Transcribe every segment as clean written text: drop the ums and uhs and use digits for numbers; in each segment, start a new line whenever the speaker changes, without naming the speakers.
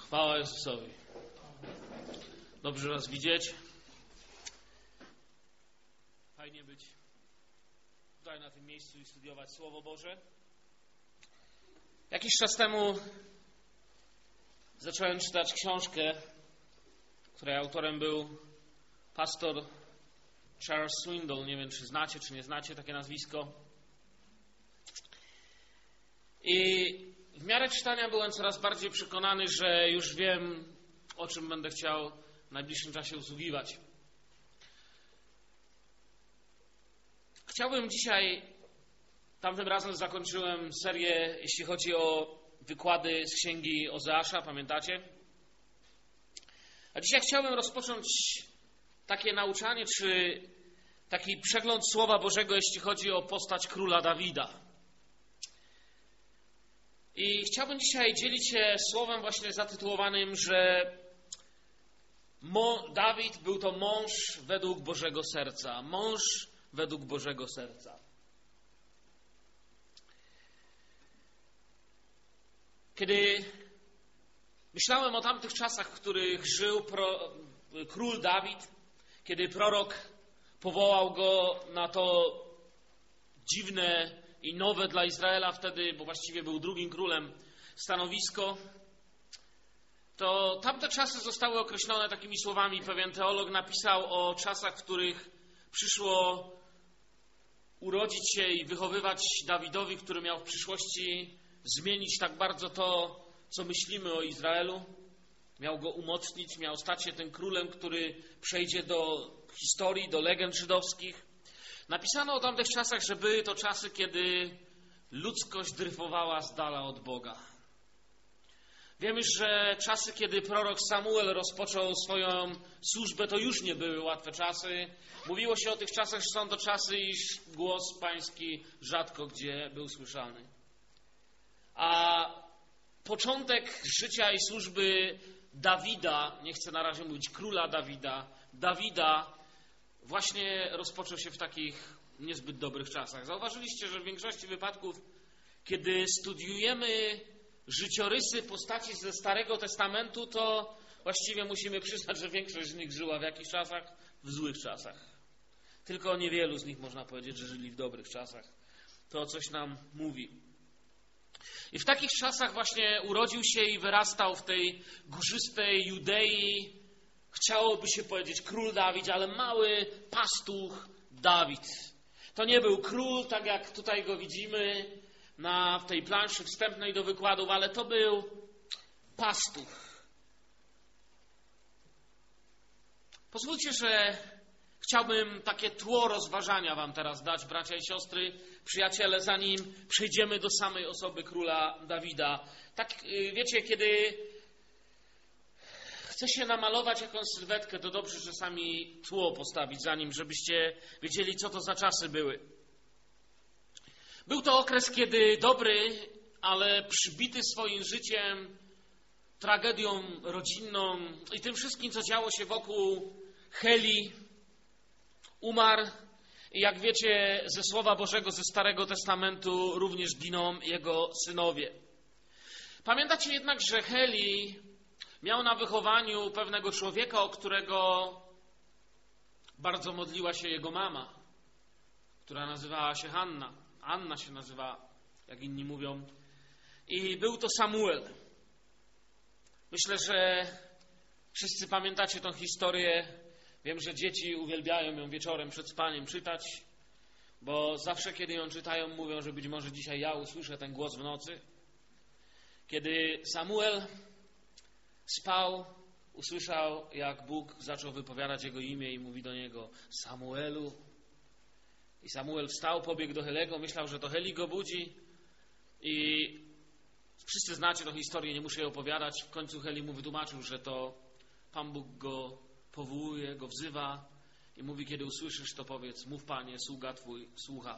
Chwała Jezusowi. Dobrze Was widzieć. Fajnie być tutaj na tym miejscu i studiować Słowo Boże. Jakiś czas temu zacząłem czytać książkę, której autorem był pastor Charles Swindoll. Nie wiem, czy znacie, czy nie znacie takie nazwisko. I w miarę czytania byłem coraz bardziej przekonany, że już wiem, o czym będę chciał w najbliższym czasie usługiwać. Chciałbym dzisiaj, tamtym razem zakończyłem serię, jeśli chodzi o wykłady z księgi Ozeasza, pamiętacie? A dzisiaj chciałbym rozpocząć takie nauczanie, czy taki przegląd Słowa Bożego, jeśli chodzi o postać króla Dawida. I chciałbym dzisiaj dzielić się słowem właśnie zatytułowanym, że Dawid był to mąż według Bożego serca. Mąż według Bożego serca. Kiedy myślałem o tamtych czasach, w których żył król Dawid, kiedy prorok powołał go na to dziwne i nowe dla Izraela wtedy, bo właściwie był drugim królem, stanowisko, to tamte czasy zostały określone takimi słowami. Pewien teolog napisał o czasach, w których przyszło urodzić się i wychowywać Dawidowi, który miał w przyszłości zmienić tak bardzo to, co myślimy o Izraelu. Miał go umocnić, miał stać się tym królem, który przejdzie do historii, do legend żydowskich. Napisano o tamtych czasach, że były to czasy, kiedy ludzkość dryfowała z dala od Boga. Wiemy, że czasy, kiedy prorok Samuel rozpoczął swoją służbę, to już nie były łatwe czasy. Mówiło się o tych czasach, że są to czasy, iż głos pański rzadko gdzie był słyszany. A początek życia i służby Dawida, nie chcę na razie mówić króla Dawida, właśnie rozpoczął się w takich niezbyt dobrych czasach. Zauważyliście, że w większości wypadków, kiedy studiujemy życiorysy postaci ze Starego Testamentu, to właściwie musimy przyznać, że większość z nich żyła w jakich czasach? W złych czasach. Tylko niewielu z nich można powiedzieć, że żyli w dobrych czasach. To coś nam mówi. I w takich czasach właśnie urodził się i wyrastał w tej górzystej Judei, chciałoby się powiedzieć król Dawid, ale mały pastuch Dawid. To nie był król, tak jak tutaj go widzimy w tej planszy wstępnej do wykładów, ale to był pastuch. Pozwólcie, że chciałbym takie tło rozważania wam teraz dać, bracia i siostry, przyjaciele, zanim przejdziemy do samej osoby króla Dawida. Tak, wiecie, kiedy chce się namalować jakąś sylwetkę, to dobrze czasami tło postawić za nim, żebyście wiedzieli, co to za czasy były. Był to okres, kiedy dobry, ale przybity swoim życiem, tragedią rodzinną i tym wszystkim, co działo się wokół Heli, umarł i jak wiecie ze Słowa Bożego, ze Starego Testamentu również giną jego synowie. Pamiętacie jednak, że Heli miał na wychowaniu pewnego człowieka, o którego bardzo modliła się jego mama, która nazywała się Hanna. Anna się nazywa, jak inni mówią. I był to Samuel. Myślę, że wszyscy pamiętacie tą historię. Wiem, że dzieci uwielbiają ją wieczorem przed spaniem czytać, bo zawsze, kiedy ją czytają, mówią, że być może dzisiaj ja usłyszę ten głos w nocy. Kiedy Samuel spał, usłyszał, jak Bóg zaczął wypowiadać jego imię i mówi do niego: Samuelu. I Samuel wstał, pobiegł do Helego, myślał, że to Heli go budzi. I wszyscy znacie tę historię, nie muszę jej opowiadać. W końcu Heli mu wytłumaczył, że to Pan Bóg go powołuje, go wzywa i mówi: kiedy usłyszysz, to powiedz: mów, Panie, sługa Twój słucha.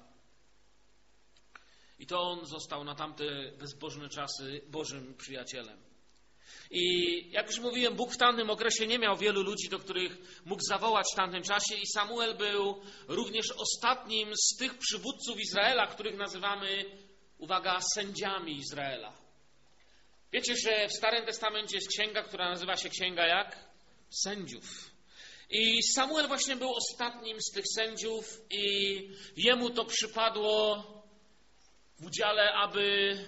I to on został na tamte bezbożne czasy Bożym przyjacielem. I jak już mówiłem, Bóg w tamtym okresie nie miał wielu ludzi, do których mógł zawołać w tamtym czasie, i Samuel był również ostatnim z tych przywódców Izraela, których nazywamy, uwaga, sędziami Izraela. Wiecie, że w Starym Testamencie jest księga, która nazywa się księga jak? Sędziów. I Samuel właśnie był ostatnim z tych sędziów i jemu to przypadło w udziale, aby,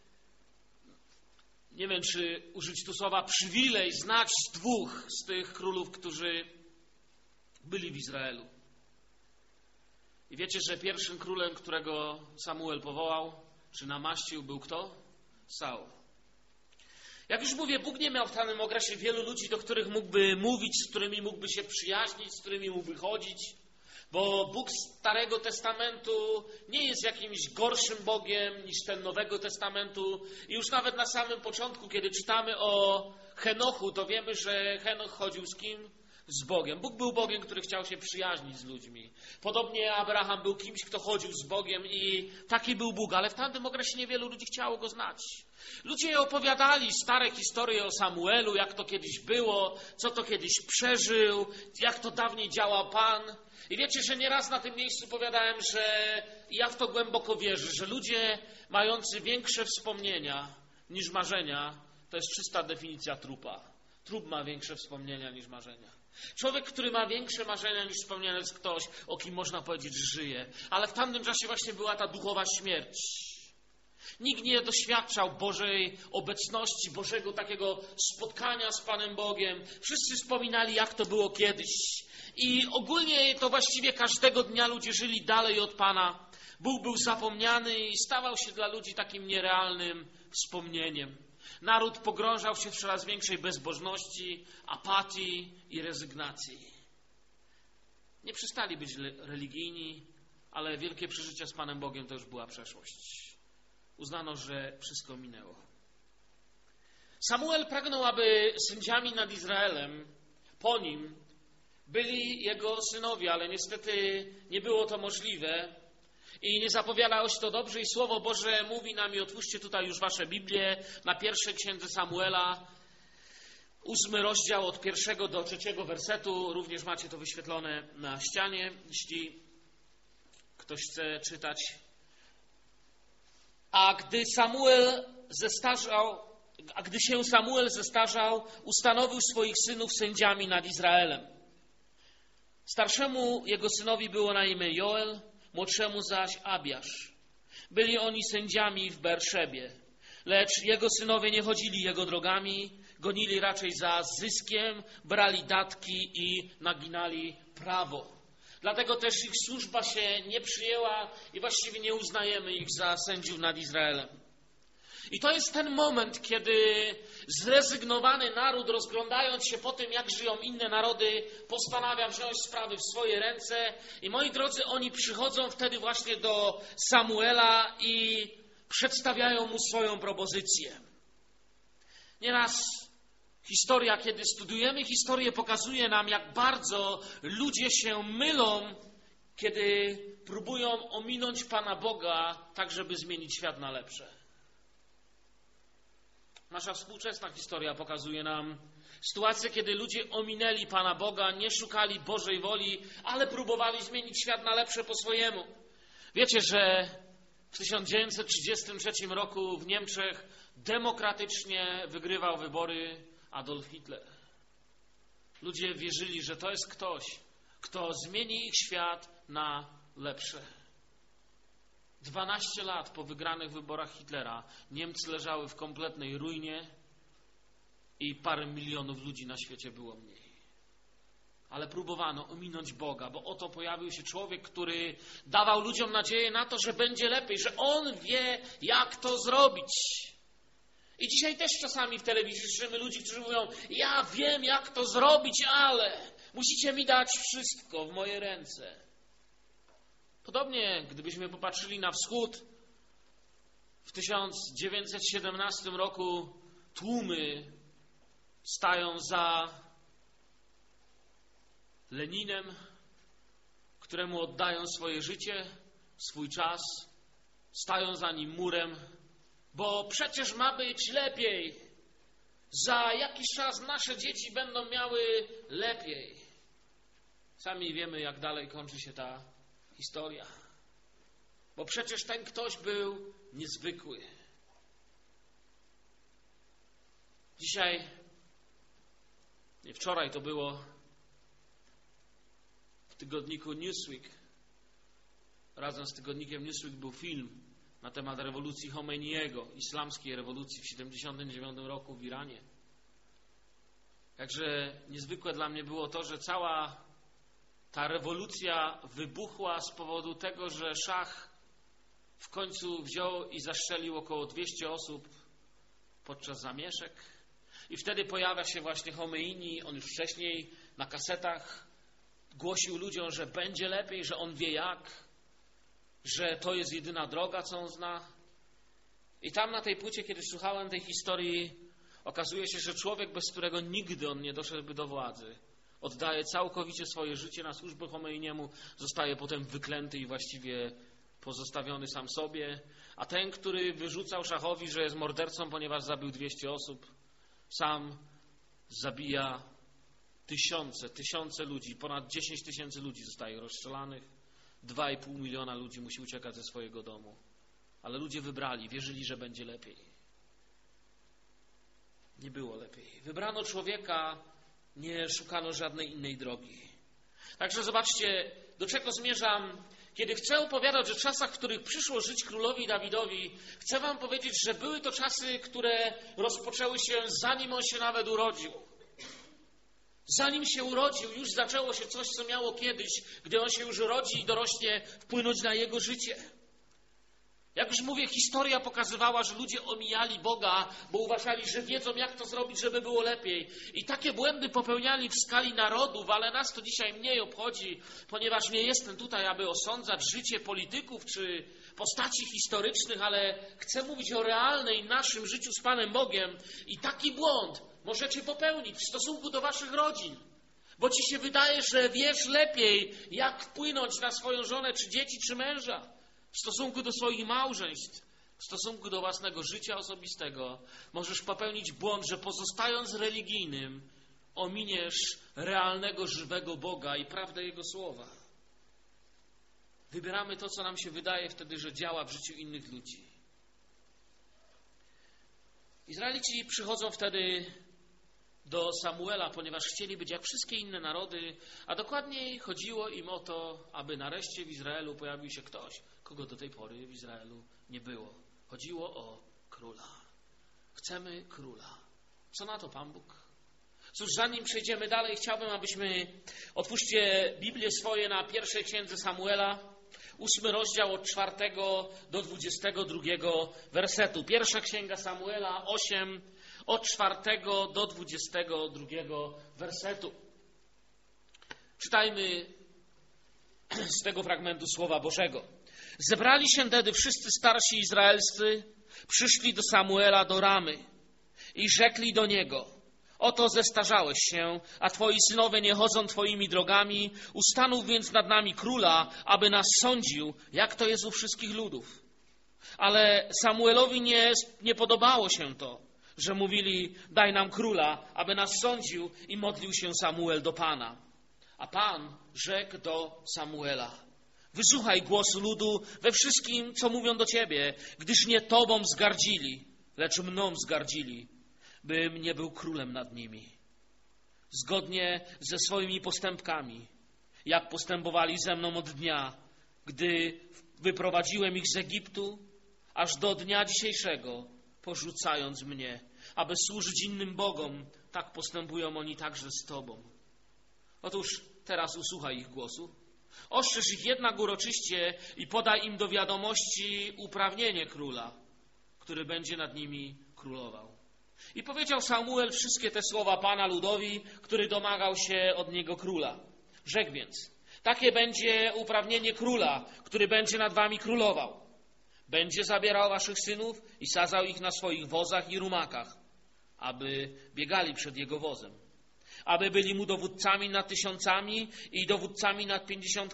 nie wiem, czy użyć tu słowa przywilej, znać dwóch z tych królów, którzy byli w Izraelu. I wiecie, że pierwszym królem, którego Samuel powołał, czy namaścił, był kto? Saul. Jak już mówię, Bóg nie miał w danym okresie wielu ludzi, do których mógłby mówić, z którymi mógłby się przyjaźnić, z którymi mógłby chodzić, bo Bóg Starego Testamentu nie jest jakimś gorszym Bogiem niż ten Nowego Testamentu. I już nawet na samym początku, kiedy czytamy o Henochu, to wiemy, że Henoch chodził z kim? Z Bogiem. Bóg był Bogiem, który chciał się przyjaźnić z ludźmi. Podobnie Abraham był kimś, kto chodził z Bogiem i taki był Bóg, ale w tamtym okresie niewielu ludzi chciało Go znać. Ludzie opowiadali stare historie o Samuelu, jak to kiedyś było, co to kiedyś przeżył, jak to dawniej działał Pan. I wiecie, że nieraz na tym miejscu powiadałem, że ja w to głęboko wierzę, że ludzie mający większe wspomnienia niż marzenia, to jest czysta definicja trupa. Trup ma większe wspomnienia niż marzenia. Człowiek, który ma większe marzenia niż wspomnienia, jest ktoś, o kim można powiedzieć, że żyje. Ale w tamtym czasie właśnie była ta duchowa śmierć. Nikt nie doświadczał Bożej obecności, Bożego takiego spotkania z Panem Bogiem. Wszyscy wspominali, jak to było kiedyś. I ogólnie to właściwie każdego dnia ludzie żyli dalej od Pana. Bóg był zapomniany i stawał się dla ludzi takim nierealnym wspomnieniem. Naród pogrążał się w coraz większej bezbożności, apatii i rezygnacji. Nie przestali być religijni, ale wielkie przeżycia z Panem Bogiem to już była przeszłość. Uznano, że wszystko minęło. Samuel pragnął, aby sędziami nad Izraelem po nim byli jego synowie, ale niestety nie było to możliwe i nie zapowiadało się to dobrze i Słowo Boże mówi nam, i otwórzcie tutaj już wasze Biblię, na pierwszej księdze Samuela, 8 rozdział od 1 do 3 wersetu, również macie to wyświetlone na ścianie, jeśli ktoś chce czytać. A gdy się Samuel zestarzał, ustanowił swoich synów sędziami nad Izraelem. Starszemu jego synowi było na imię Joel, młodszemu zaś Abiasz. Byli oni sędziami w Berszebie, lecz jego synowie nie chodzili jego drogami, gonili raczej za zyskiem, brali datki i naginali prawo. Dlatego też ich służba się nie przyjęła i właściwie nie uznajemy ich za sędziów nad Izraelem. I to jest ten moment, kiedy zrezygnowany naród, rozglądając się po tym, jak żyją inne narody, postanawia wziąć sprawy w swoje ręce. I moi drodzy, oni przychodzą wtedy właśnie do Samuela i przedstawiają mu swoją propozycję. Nieraz historia, kiedy studujemy historię, pokazuje nam, jak bardzo ludzie się mylą, kiedy próbują ominąć Pana Boga, tak żeby zmienić świat na lepsze. Nasza współczesna historia pokazuje nam sytuację, kiedy ludzie ominęli Pana Boga, nie szukali Bożej woli, ale próbowali zmienić świat na lepsze po swojemu. Wiecie, że w 1933 roku w Niemczech demokratycznie wygrywał wybory Adolf Hitler. Ludzie wierzyli, że to jest ktoś, kto zmieni ich świat na lepsze. 12 lat po wygranych wyborach Hitlera Niemcy leżały w kompletnej ruinie i parę milionów ludzi na świecie było mniej. Ale próbowano ominąć Boga, bo oto pojawił się człowiek, który dawał ludziom nadzieję na to, że będzie lepiej, że On wie, jak to zrobić. I dzisiaj też czasami w telewizji słyszymy ludzi, którzy mówią: ja wiem, jak to zrobić, ale musicie mi dać wszystko w moje ręce. Podobnie, gdybyśmy popatrzyli na wschód, w 1917 roku tłumy stają za Leninem, któremu oddają swoje życie, swój czas, stają za nim murem, bo przecież ma być lepiej. Za jakiś czas nasze dzieci będą miały lepiej. Sami wiemy, jak dalej kończy się ta historia. Bo przecież ten ktoś był niezwykły. Dzisiaj, nie wczoraj to było, w tygodniku Newsweek, razem z tygodnikiem Newsweek był film na temat rewolucji Chomeiniego, islamskiej rewolucji w 1979 roku w Iranie. Jakże niezwykłe dla mnie było to, że cała ta rewolucja wybuchła z powodu tego, że szach w końcu wziął i zastrzelił około 200 osób podczas zamieszek. I wtedy pojawia się właśnie Chomeini. On już wcześniej na kasetach głosił ludziom, że będzie lepiej, że on wie jak, że to jest jedyna droga, co on zna. I tam na tej płycie, kiedy słuchałem tej historii, okazuje się, że człowiek, bez którego nigdy on nie doszedłby do władzy, oddaje całkowicie swoje życie na służbę Chomeiniemu, zostaje potem wyklęty i właściwie pozostawiony sam sobie. A ten, który wyrzucał szachowi, że jest mordercą, ponieważ zabił 200 osób, sam zabija tysiące ludzi. Ponad 10 000 ludzi zostaje rozstrzelanych. 2,5 miliona ludzi musi uciekać ze swojego domu. Ale ludzie wybrali, wierzyli, że będzie lepiej. Nie było lepiej. Wybrano człowieka, nie szukano żadnej innej drogi. Także zobaczcie, do czego zmierzam. Kiedy chcę opowiadać o czasach, w których przyszło żyć królowi Dawidowi, chcę wam powiedzieć, że były to czasy, które rozpoczęły się, zanim on się nawet urodził. Zanim się urodził, już zaczęło się coś, co miało kiedyś, gdy on się już rodzi i dorośnie, wpłynąć na jego życie. Jak już mówię, historia pokazywała, że ludzie omijali Boga, bo uważali, że wiedzą, jak to zrobić, żeby było lepiej. I takie błędy popełniali w skali narodów, ale nas to dzisiaj mniej obchodzi, ponieważ nie jestem tutaj, aby osądzać życie polityków czy postaci historycznych, ale chcę mówić o realnej naszym życiu z Panem Bogiem. I taki błąd możecie popełnić w stosunku do waszych rodzin, bo ci się wydaje, że wiesz lepiej, jak wpłynąć na swoją żonę, czy dzieci, czy męża. W stosunku do swoich małżeństw, w stosunku do własnego życia osobistego, możesz popełnić błąd, że pozostając religijnym, ominiesz realnego, żywego Boga i prawdę Jego słowa. Wybieramy to, co nam się wydaje wtedy, że działa w życiu innych ludzi. Izraelici przychodzą wtedy do Samuela, ponieważ chcieli być jak wszystkie inne narody, a dokładniej chodziło im o to, aby nareszcie w Izraelu pojawił się ktoś, kogo do tej pory w Izraelu nie było. Chodziło o króla. Chcemy króla. Co na to Pan Bóg? Cóż, zanim przejdziemy dalej, chciałbym, abyśmy otwórzcie Biblię swoje na pierwszej księdze Samuela, 8 rozdział od 4 do 22 wersetu. Pierwsza księga Samuela 8, od 4 do 22 wersetu. Czytajmy z tego fragmentu Słowa Bożego. Zebrali się wtedy wszyscy starsi izraelscy, przyszli do Samuela do Ramy i rzekli do niego: oto zestarzałeś się, a twoi synowie nie chodzą twoimi drogami, ustanów więc nad nami króla, aby nas sądził, jak to jest u wszystkich ludów. Ale Samuelowi nie podobało się to, że mówili: daj nam króla, aby nas sądził, i modlił się Samuel do Pana. A Pan rzekł do Samuela: wysłuchaj głosu ludu we wszystkim, co mówią do ciebie, gdyż nie tobą wzgardzili, lecz mną wzgardzili, bym nie był królem nad nimi. Zgodnie ze swoimi postępkami, jak postępowali ze mną od dnia, gdy wyprowadziłem ich z Egiptu, aż do dnia dzisiejszego, porzucając mnie, aby służyć innym bogom, tak postępują oni także z tobą. Otóż teraz usłuchaj ich głosu. Ostrzeż ich jednak uroczyście i podaj im do wiadomości uprawnienie króla, który będzie nad nimi królował. I powiedział Samuel wszystkie te słowa Pana ludowi, który domagał się od niego króla. Rzekł więc: takie będzie uprawnienie króla, który będzie nad wami królował. Będzie zabierał waszych synów i sadzał ich na swoich wozach i rumakach, aby biegali przed jego wozem. Aby byli mu dowódcami nad 1000 i dowódcami nad 50,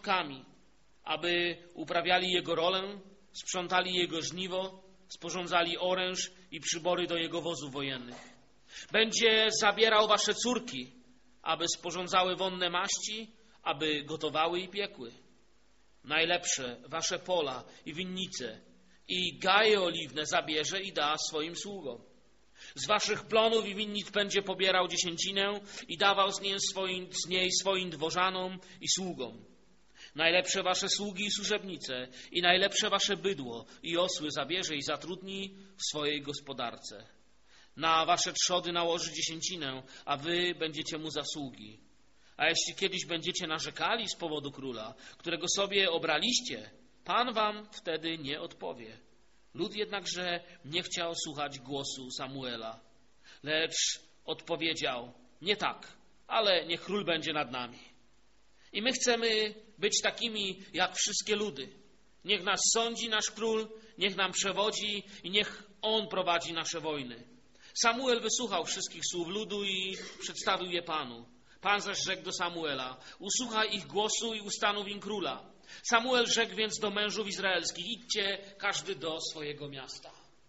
aby uprawiali jego rolę, sprzątali jego żniwo, sporządzali oręż i przybory do jego wozów wojennych. Będzie zabierał wasze córki, aby sporządzały wonne maści, aby gotowały i piekły. Najlepsze wasze pola i winnice i gaje oliwne zabierze i da swoim sługom. Z waszych plonów i winnic będzie pobierał dziesięcinę i dawał z niej swoim dworzanom i sługom. Najlepsze wasze sługi i służebnice i najlepsze wasze bydło i osły zabierze i zatrudni w swojej gospodarce. Na wasze trzody nałoży dziesięcinę, a wy będziecie mu za sługi. A jeśli kiedyś będziecie narzekali z powodu króla, którego sobie obraliście, Pan wam wtedy nie odpowie. Lud jednakże nie chciał słuchać głosu Samuela, lecz odpowiedział: nie tak, ale niech król będzie nad nami. I my chcemy być takimi jak wszystkie ludy. Niech nas sądzi nasz król, niech nam przewodzi i niech on prowadzi nasze wojny. Samuel wysłuchał wszystkich słów ludu i przedstawił je Panu. Pan zaś rzekł do Samuela: usłuchaj ich głosu i ustanow im króla. Samuel rzekł więc do mężów izraelskich: idźcie każdy do swojego miasta.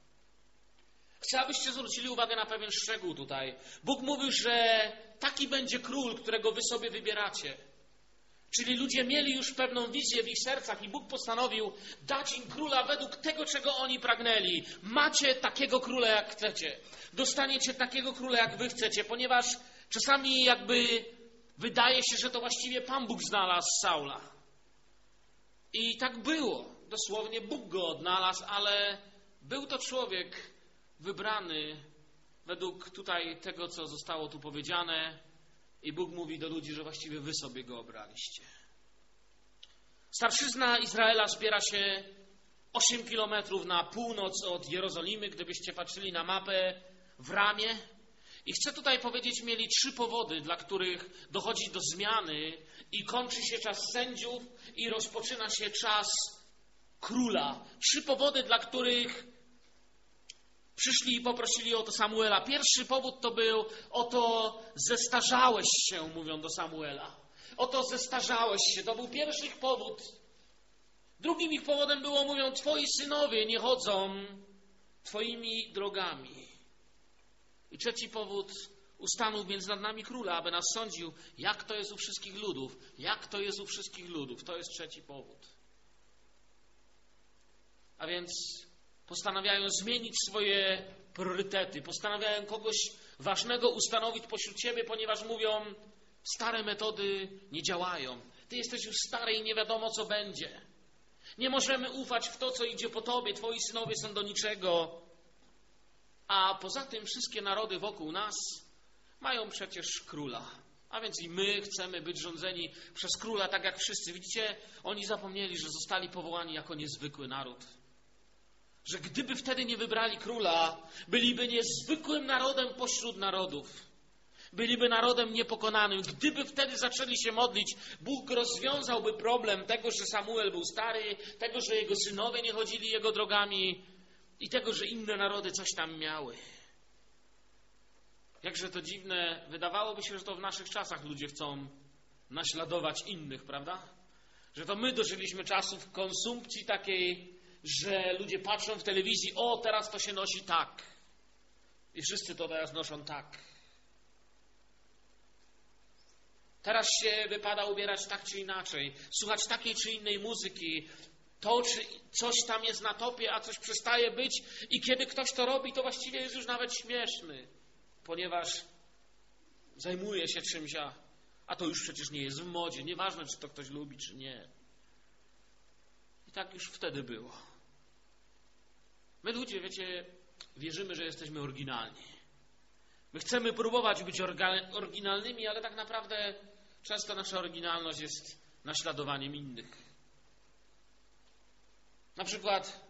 Chcę, abyście zwrócili uwagę na pewien szczegół tutaj. Bóg mówił, że taki będzie król, którego wy sobie wybieracie. Czyli ludzie mieli już pewną wizję w ich sercach i Bóg postanowił dać im króla według tego, czego oni pragnęli. Macie takiego króla, jak chcecie. Dostaniecie takiego króla, jak wy chcecie, ponieważ czasami jakby wydaje się, że to właściwie Pan Bóg znalazł Saula. I tak było. Dosłownie Bóg go odnalazł, ale był to człowiek wybrany według tutaj tego, co zostało tu powiedziane. I Bóg mówi do ludzi, że właściwie wy sobie go obraliście. Starszyzna Izraela zbiera się 8 kilometrów na północ od Jerozolimy, gdybyście patrzyli na mapę, w Ramie. I chcę tutaj powiedzieć, mieli 3 powody, dla których dochodzi do zmiany i kończy się czas sędziów i rozpoczyna się czas króla. 3 powody, dla których przyszli i poprosili o to Samuela. Pierwszy powód to był: oto zestarzałeś się, mówią do Samuela. Oto zestarzałeś się. To był pierwszy ich powód. Drugim ich powodem było, mówią: twoi synowie nie chodzą twoimi drogami. I trzeci powód: ustanów więc nad nami króla, aby nas sądził. Jak to jest u wszystkich ludów? Jak to jest u wszystkich ludów? To jest trzeci powód. A więc postanawiają zmienić swoje priorytety, postanawiają kogoś ważnego ustanowić pośród siebie, ponieważ mówią: stare metody nie działają. Ty jesteś już stary i nie wiadomo, co będzie. Nie możemy ufać w to, co idzie po tobie. Twoi synowie są do niczego. A poza tym wszystkie narody wokół nas mają przecież króla. A więc i my chcemy być rządzeni przez króla tak jak wszyscy. Widzicie, oni zapomnieli, że zostali powołani jako niezwykły naród. Że gdyby wtedy nie wybrali króla, byliby niezwykłym narodem pośród narodów. Byliby narodem niepokonanym. Gdyby wtedy zaczęli się modlić, Bóg rozwiązałby problem tego, że Samuel był stary, tego, że jego synowie nie chodzili jego drogami i tego, że inne narody coś tam miały. Jakże to dziwne. Wydawałoby się, że to w naszych czasach ludzie chcą naśladować innych, prawda? Że to my dożyliśmy czasów konsumpcji takiej, że ludzie patrzą w telewizji: o, teraz to się nosi tak. I wszyscy to teraz noszą tak. Teraz się wypada ubierać tak czy inaczej, słuchać takiej czy innej muzyki. To, czy coś tam jest na topie, a coś przestaje być. I kiedy ktoś to robi, to właściwie jest już nawet śmieszny, ponieważ zajmuje się czymś, a to już przecież nie jest w modzie. Nieważne, czy to ktoś lubi, czy nie. I tak już wtedy było. My ludzie, wiecie, wierzymy, że jesteśmy oryginalni. My chcemy próbować być oryginalnymi, ale tak naprawdę często nasza oryginalność jest naśladowaniem innych. Na przykład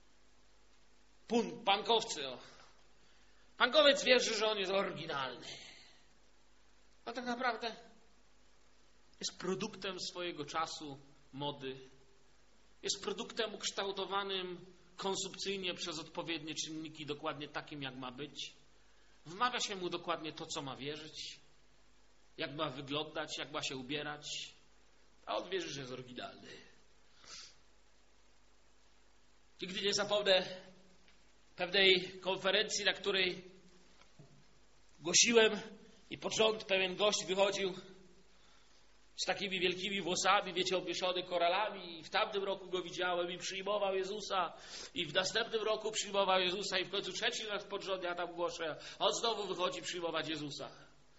punkowcy. Punkowiec wierzy, że on jest oryginalny. A tak naprawdę jest produktem swojego czasu, mody. Jest produktem ukształtowanym konsumpcyjnie przez odpowiednie czynniki, dokładnie takim, jak ma być. Wmawia się mu dokładnie to, co ma wierzyć, jak ma wyglądać, jak ma się ubierać, a on wierzy, że jest oryginalny. Nigdy nie zapomnę pewnej konferencji, na której głosiłem i pod rząd pewien gość wychodził z takimi wielkimi włosami, wiecie, obwieszony koralami. I w tamtym roku go widziałem i przyjmował Jezusa. I w następnym roku przyjmował Jezusa. I w końcu trzeci raz pod rząd ja tam głoszę. On znowu wychodzi przyjmować Jezusa.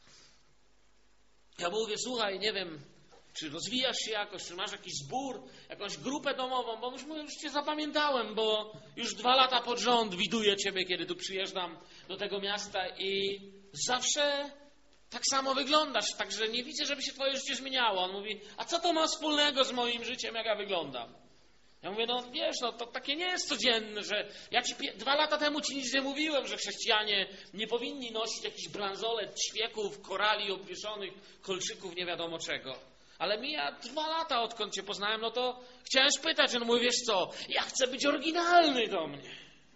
Ja mówię, słuchaj, nie wiem, czy rozwijasz się jakoś, czy masz jakiś zbór, jakąś grupę domową, bo już cię zapamiętałem, bo już 2 lata pod rząd widuję ciebie, kiedy tu przyjeżdżam do tego miasta i zawsze tak samo wyglądasz, także nie widzę, żeby się twoje życie zmieniało. On mówi, a co to ma wspólnego z moim życiem, jak ja wyglądam? Ja mówię, no wiesz, no to takie nie jest codzienne, że ja ci 2 lata temu ci nic nie mówiłem, że chrześcijanie nie powinni nosić jakichś bransolet, ćwieków, korali obwieszonych, kolczyków, nie wiadomo czego. Ale mija 2 lata, odkąd cię poznałem, no to chciałem spytać. On mówi, wiesz co, ja chcę być oryginalny do mnie.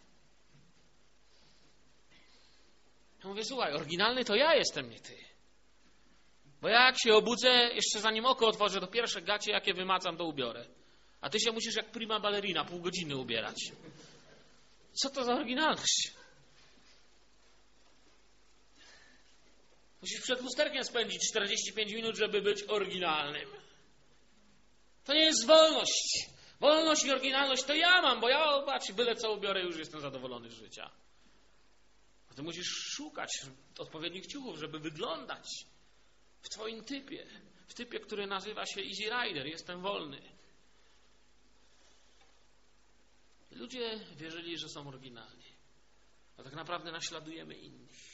Ja mówię, słuchaj, oryginalny to ja jestem, nie ty. Bo ja jak się obudzę, jeszcze zanim oko otworzę, to pierwsze gacie, jakie wymacam, to ubiorę. A ty się musisz jak prima ballerina pół godziny ubierać. Co to za oryginalność? Musisz przed lusterkiem spędzić 45 minut, żeby być oryginalnym. To nie jest wolność. Wolność i oryginalność to ja mam, bo ja, patrz, byle co ubiorę, już jestem zadowolony z życia. A ty musisz szukać odpowiednich ciuchów, żeby wyglądać w twoim typie. W typie, który nazywa się Easy Rider. Jestem wolny. Ludzie wierzyli, że są oryginalni. A tak naprawdę naśladujemy innych.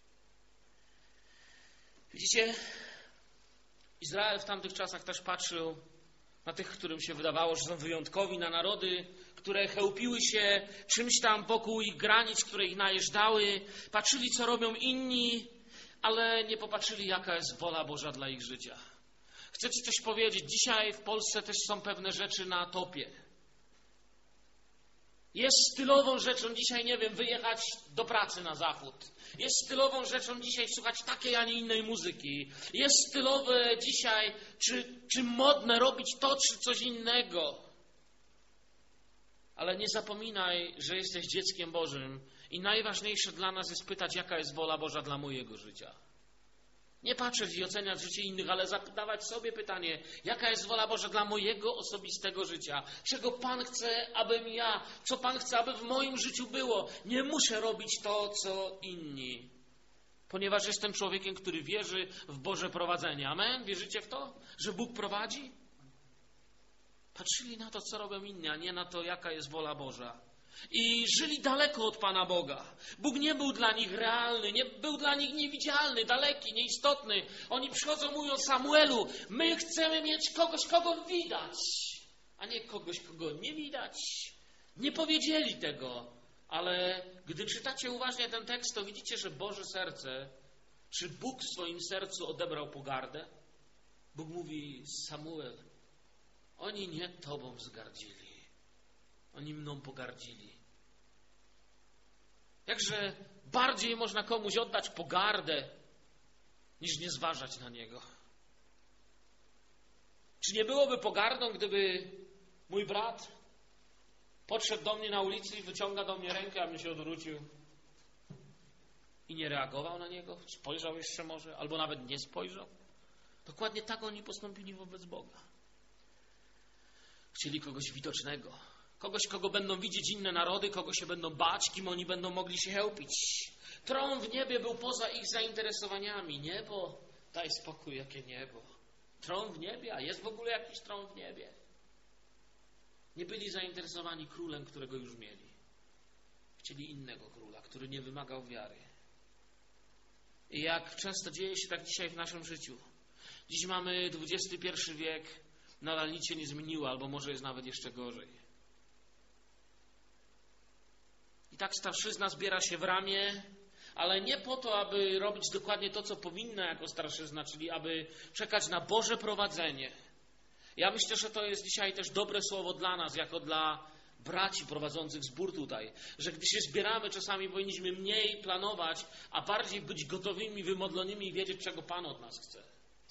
Widzicie, Izrael w tamtych czasach też patrzył na tych, którym się wydawało, że są wyjątkowi, na narody, które chełpiły się czymś tam wokół ich granic, które ich najeżdżały. Patrzyli, co robią inni, ale nie popatrzyli, jaka jest wola Boża dla ich życia. Chcę ci coś powiedzieć. Dzisiaj w Polsce też są pewne rzeczy na topie. Jest stylową rzeczą dzisiaj, nie wiem, wyjechać do pracy na zachód. Jest stylową rzeczą dzisiaj słuchać takiej, a nie innej muzyki. Jest stylowe dzisiaj, czy modne robić to, czy coś innego. Ale nie zapominaj, że jesteś dzieckiem Bożym i najważniejsze dla nas jest pytać, jaka jest wola Boża dla mojego życia. Nie patrzeć i oceniać życie innych, ale zadawać sobie pytanie, jaka jest wola Boża dla mojego osobistego życia. Czego Pan chce, abym ja, co Pan chce, aby w moim życiu było. Nie muszę robić to, co inni. Ponieważ jestem człowiekiem, który wierzy w Boże prowadzenie. Amen? Wierzycie w to, że Bóg prowadzi? Patrzyli na to, co robią inni, a nie na to, jaka jest wola Boża. I żyli daleko od Pana Boga. Bóg nie był dla nich realny, nie był dla nich niewidzialny, daleki, nieistotny. Oni przychodzą, mówią Samuelu, my chcemy mieć kogoś, kogo widać, a nie kogoś, kogo nie widać. Nie powiedzieli tego, ale gdy czytacie uważnie ten tekst, to widzicie, że Boże serce, czy Bóg w swoim sercu odebrał pogardę? Bóg mówi, Samuel, oni nie Tobą wzgardzili. Oni mną pogardzili. Jakże bardziej można komuś oddać pogardę, niż nie zważać na niego. Czy nie byłoby pogardą, gdyby mój brat podszedł do mnie na ulicy i wyciąga do mnie rękę, a bym się odwrócił i nie reagował na niego? Spojrzał jeszcze może, albo nawet nie spojrzał? Dokładnie tak oni postąpili wobec Boga. Chcieli kogoś widocznego. Kogoś, kogo będą widzieć inne narody, kogo się będą bać, kim oni będą mogli się chełpić. Tron w niebie był poza ich zainteresowaniami. Niebo, daj spokój, jakie niebo. Tron w niebie, a jest w ogóle jakiś tron w niebie? Nie byli zainteresowani królem, którego już mieli. Chcieli innego króla, który nie wymagał wiary. I jak często dzieje się tak dzisiaj w naszym życiu. Dziś mamy XXI wiek, nadal nic się nie zmieniło, albo może jest nawet jeszcze gorzej. I tak starszyzna zbiera się w ramię, ale nie po to, aby robić dokładnie to, co powinna jako starszyzna, czyli aby czekać na Boże prowadzenie. Ja myślę, że to jest dzisiaj też dobre słowo dla nas, jako dla braci prowadzących zbór tutaj, że gdy się zbieramy, czasami powinniśmy mniej planować, a bardziej być gotowymi, wymodlonymi i wiedzieć, czego Pan od nas chce.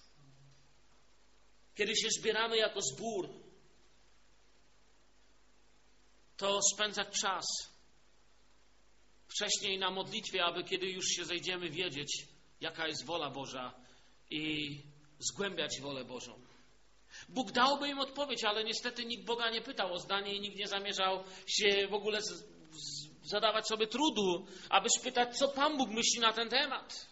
Kiedy się zbieramy jako zbór, to spędzać czas wcześniej na modlitwie, aby kiedy już się zejdziemy, wiedzieć, jaka jest wola Boża i zgłębiać wolę Bożą. Bóg dałby im odpowiedź, ale niestety nikt Boga nie pytał o zdanie i nikt nie zamierzał się w ogóle zadawać sobie trudu, aby spytać, co Pan Bóg myśli na ten temat.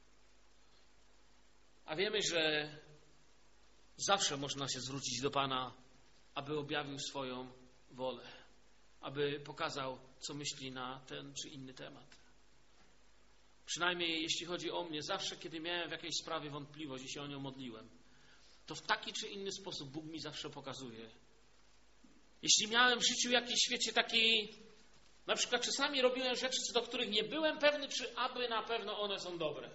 A wiemy, że zawsze można się zwrócić do Pana, aby objawił swoją wolę, aby pokazał, co myśli na ten czy inny temat. Przynajmniej jeśli chodzi o mnie, zawsze kiedy miałem w jakiejś sprawie wątpliwość i się o nią modliłem, to w taki czy inny sposób Bóg mi zawsze pokazuje. Jeśli miałem w życiu jakiś, świecie, taki, na przykład czasami robiłem rzeczy, co do których nie byłem pewny, czy aby na pewno one są dobre.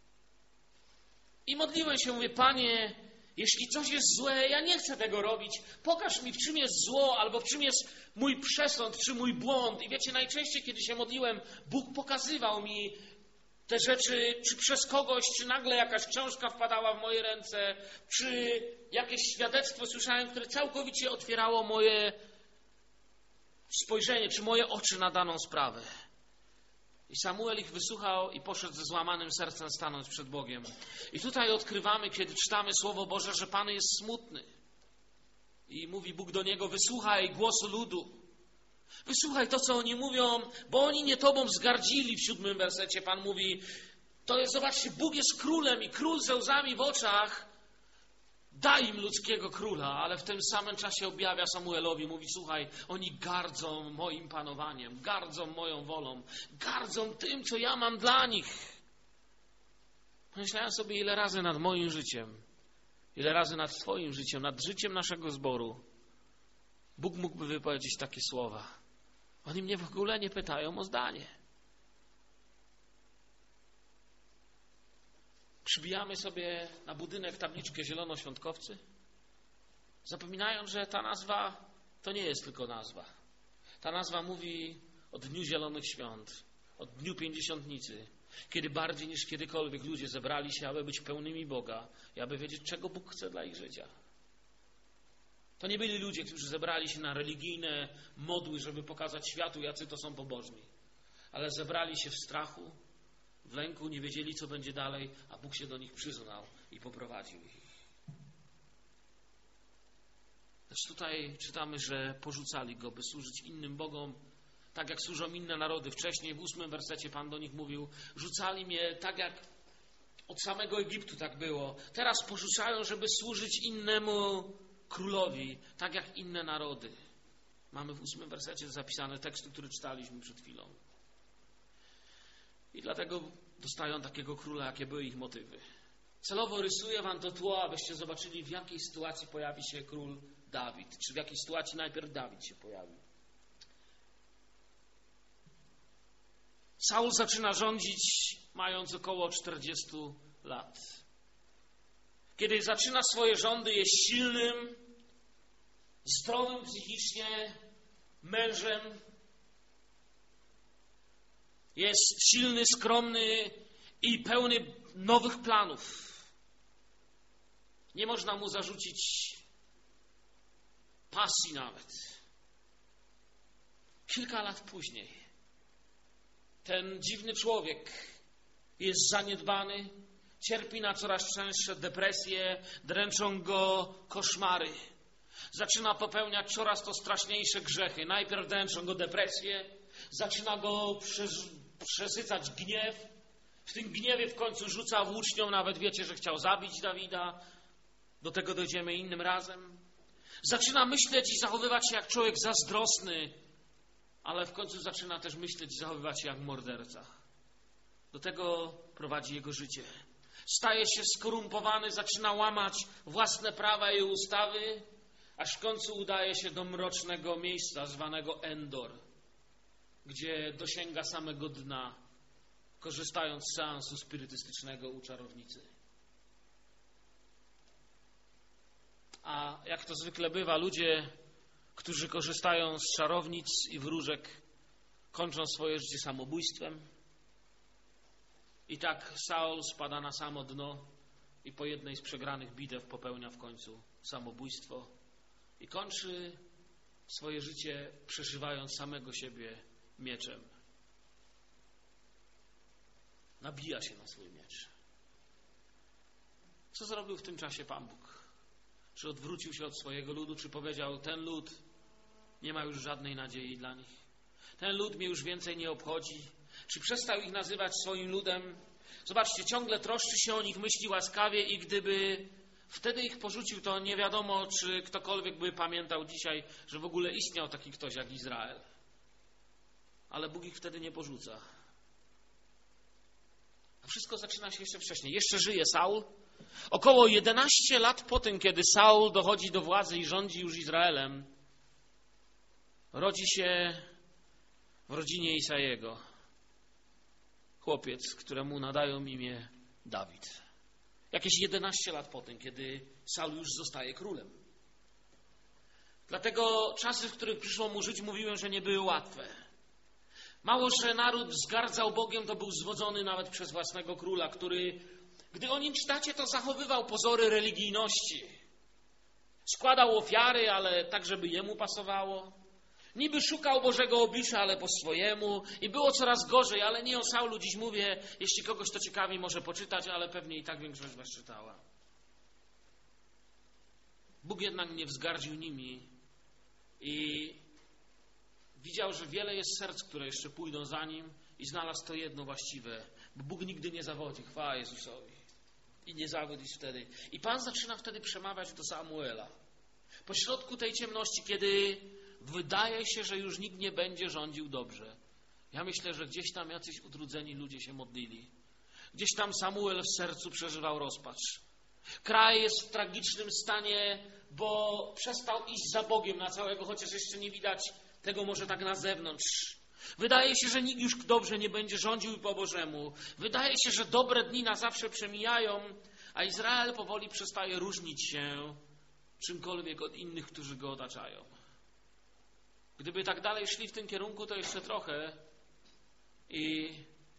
I modliłem się, mówię, Panie, jeśli coś jest złe, ja nie chcę tego robić. Pokaż mi, w czym jest zło, albo w czym jest mój przesąd, czy mój błąd. I wiecie, najczęściej, kiedy się modliłem, Bóg pokazywał mi te rzeczy, czy przez kogoś, czy nagle jakaś książka wpadała w moje ręce, czy jakieś świadectwo słyszałem, które całkowicie otwierało moje spojrzenie, czy moje oczy na daną sprawę. I Samuel ich wysłuchał i poszedł ze złamanym sercem stanąć przed Bogiem. I tutaj odkrywamy, kiedy czytamy Słowo Boże, że Pan jest smutny. I mówi Bóg do niego, wysłuchaj głosu ludu. Wysłuchaj to, co oni mówią, bo oni nie Tobą wzgardzili. W 7 wersecie Pan mówi, to jest, zobaczcie, Bóg jest królem i król ze łzami w oczach da im ludzkiego króla, ale w tym samym czasie objawia Samuelowi, mówi, słuchaj, oni gardzą moim panowaniem, gardzą moją wolą, gardzą tym, co ja mam dla nich. Myślałem sobie, ile razy nad moim życiem, ile razy nad Twoim życiem, nad życiem naszego zboru Bóg mógłby wypowiedzieć takie słowa. Oni mnie w ogóle nie pytają o zdanie. Przybijamy sobie na budynek tabliczkę zielonoświątkowcy, zapominając, że ta nazwa to nie jest tylko nazwa. Ta nazwa mówi o Dniu Zielonych Świąt, o Dniu Pięćdziesiątnicy, kiedy bardziej niż kiedykolwiek ludzie zebrali się, aby być pełnymi Boga i aby wiedzieć, czego Bóg chce dla ich życia. To nie byli ludzie, którzy zebrali się na religijne modły, żeby pokazać światu, jacy to są pobożni, ale zebrali się w strachu, w lęku, nie wiedzieli, co będzie dalej, a Bóg się do nich przyznał i poprowadził ich. Lecz tutaj czytamy, że porzucali Go, by służyć innym bogom, tak jak służą inne narody. Wcześniej w 8 wersecie Pan do nich mówił, rzucali mnie tak jak od samego Egiptu tak było. Teraz porzucają, żeby służyć innemu królowi, tak jak inne narody. Mamy w 8 wersecie zapisane teksty, które czytaliśmy przed chwilą. I dlatego dostają takiego króla, jakie były ich motywy. Celowo rysuję wam to tło, abyście zobaczyli, w jakiej sytuacji pojawi się król Dawid. Czy w jakiej sytuacji najpierw Dawid się pojawi. Saul zaczyna rządzić, mając około 40 lat. Kiedy zaczyna swoje rządy, jest silnym, zdrowym psychicznie mężem. Jest silny, skromny i pełny nowych planów. Nie można mu zarzucić pasji nawet. Kilka lat później ten dziwny człowiek jest zaniedbany, cierpi na coraz częstsze depresje, dręczą go koszmary. Zaczyna popełniać coraz to straszniejsze grzechy. Najpierw dręczą go depresje, zaczyna go przesycać gniew. W tym gniewie w końcu rzuca włócznią, nawet wiecie, że chciał zabić Dawida. Do tego dojdziemy innym razem. Zaczyna myśleć i zachowywać się jak człowiek zazdrosny, ale w końcu zaczyna też myśleć i zachowywać się jak morderca. Do tego prowadzi jego życie. Staje się skorumpowany, zaczyna łamać własne prawa i ustawy, aż w końcu udaje się do mrocznego miejsca zwanego Endor, gdzie dosięga samego dna, korzystając z seansu spirytystycznego u czarownicy. A jak to zwykle bywa, ludzie, którzy korzystają z czarownic i wróżek, kończą swoje życie samobójstwem. I tak Saul spada na samo dno i po jednej z przegranych bitew popełnia w końcu samobójstwo i kończy swoje życie przeszywając samego siebie mieczem. Nabija się na swój miecz. Co zrobił w tym czasie Pan Bóg? Czy odwrócił się od swojego ludu, czy powiedział, ten lud nie ma już żadnej nadziei dla nich. Ten lud mnie już więcej nie obchodzi. Czy przestał ich nazywać swoim ludem? Zobaczcie, ciągle troszczy się o nich, myśli łaskawie i gdyby wtedy ich porzucił, to nie wiadomo, czy ktokolwiek by pamiętał dzisiaj, że w ogóle istniał taki ktoś jak Izrael. Ale Bóg ich wtedy nie porzuca. A wszystko zaczyna się jeszcze wcześniej. Jeszcze żyje Saul. Około 11 lat po tym, kiedy Saul dochodzi do władzy i rządzi już Izraelem, rodzi się w rodzinie Isajego chłopiec, któremu nadają imię Dawid. Jakieś 11 lat po tym, kiedy Saul już zostaje królem. Dlatego czasy, w których przyszło mu żyć, mówiłem, że nie były łatwe. Mało, że naród wzgardzał Bogiem, to był zwodzony nawet przez własnego króla, który, gdy o nim czytacie, to zachowywał pozory religijności. Składał ofiary, ale tak, żeby jemu pasowało. Niby szukał Bożego oblicza, ale po swojemu. I było coraz gorzej, ale nie o Saulu dziś mówię. Jeśli kogoś to ciekawi, może poczytać, ale pewnie i tak większość z was czytała. Bóg jednak nie wzgardził nimi i widział, że wiele jest serc, które jeszcze pójdą za nim i znalazł to jedno właściwe. Bo Bóg nigdy nie zawodzi. Chwała Jezusowi. I nie zawodzi wtedy. I Pan zaczyna wtedy przemawiać do Samuela. Po środku tej ciemności, kiedy wydaje się, że już nikt nie będzie rządził dobrze. Ja myślę, że gdzieś tam jacyś utrudzeni ludzie się modlili. Gdzieś tam Samuel w sercu przeżywał rozpacz. Kraj jest w tragicznym stanie, bo przestał iść za Bogiem na całego, chociaż jeszcze nie widać tego może tak na zewnątrz. Wydaje się, że nikt już dobrze nie będzie rządził po Bożemu. Wydaje się, że dobre dni na zawsze przemijają, a Izrael powoli przestaje różnić się czymkolwiek od innych, którzy go otaczają. Gdyby tak dalej szli w tym kierunku, to jeszcze trochę i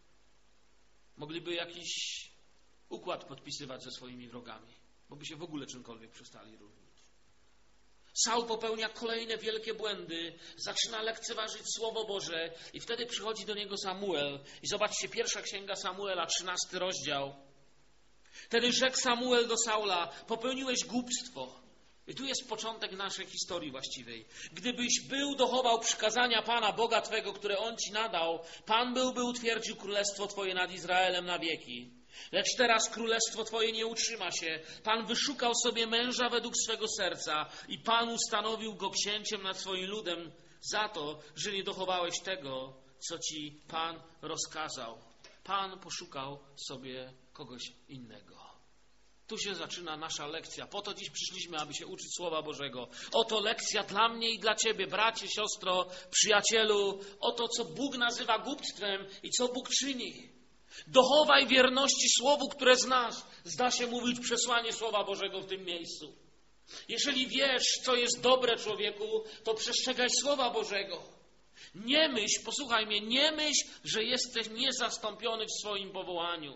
mogliby jakiś układ podpisywać ze swoimi wrogami, bo by się w ogóle czymkolwiek przestali różnić. Saul popełnia kolejne wielkie błędy, zaczyna lekceważyć Słowo Boże i wtedy przychodzi do niego Samuel. I zobaczcie, pierwsza księga Samuela, 13 rozdział. Wtedy rzekł Samuel do Saula, popełniłeś głupstwo. I tu jest początek naszej historii właściwej. Gdybyś dochował przykazania Pana, Boga Twego, które On Ci nadał, Pan byłby utwierdził królestwo Twoje nad Izraelem na wieki. Lecz teraz królestwo Twoje nie utrzyma się. Pan wyszukał sobie męża według swego serca i Pan ustanowił go księciem nad swoim ludem za to, że nie dochowałeś tego, co Ci Pan rozkazał. Pan poszukał sobie kogoś innego. Tu się zaczyna nasza lekcja. Po to dziś przyszliśmy, aby się uczyć Słowa Bożego. Oto lekcja dla mnie i dla Ciebie, bracie, siostro, przyjacielu. Oto, co Bóg nazywa głupstwem i co Bóg czyni. Dochowaj wierności Słowu, które znasz. Zda się mówić przesłanie Słowa Bożego w tym miejscu. Jeżeli wiesz, co jest dobre, człowieku, to przestrzegaj Słowa Bożego. Nie myśl, posłuchaj mnie, nie myśl, że jesteś niezastąpiony w swoim powołaniu.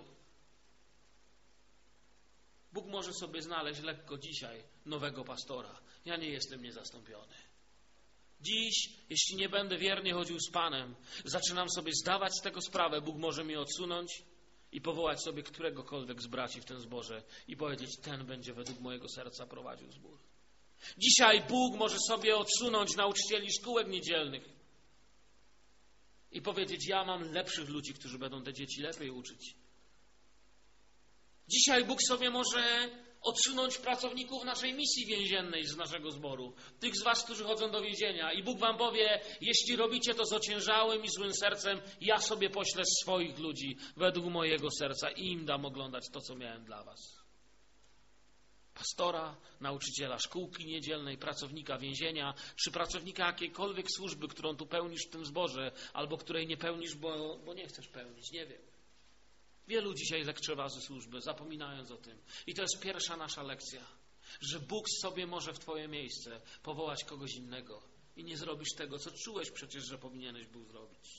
Bóg może sobie znaleźć lekko dzisiaj nowego pastora. Ja nie jestem niezastąpiony. Dziś, jeśli nie będę wiernie chodził z Panem, zaczynam sobie zdawać z tego sprawę. Bóg może mnie odsunąć i powołać sobie któregokolwiek z braci w tym zborze i powiedzieć, ten będzie według mojego serca prowadził zbór. Dzisiaj Bóg może sobie odsunąć nauczycieli szkółek niedzielnych i powiedzieć, ja mam lepszych ludzi, którzy będą te dzieci lepiej uczyć. Dzisiaj Bóg sobie może odsunąć pracowników naszej misji więziennej z naszego zboru. Tych z was, którzy chodzą do więzienia. I Bóg wam powie, jeśli robicie to z ociężałym i złym sercem, ja sobie poślę swoich ludzi według mojego serca i im dam oglądać to, co miałem dla was. Pastora, nauczyciela szkółki niedzielnej, pracownika więzienia, czy pracownika jakiejkolwiek służby, którą tu pełnisz w tym zborze, albo której nie pełnisz, bo nie chcesz pełnić, nie wiem. Wielu dzisiaj lekceważy służbę, zapominając o tym. I to jest pierwsza nasza lekcja, że Bóg sobie może w twoje miejsce powołać kogoś innego i nie zrobisz tego, co czułeś przecież, że powinieneś był zrobić.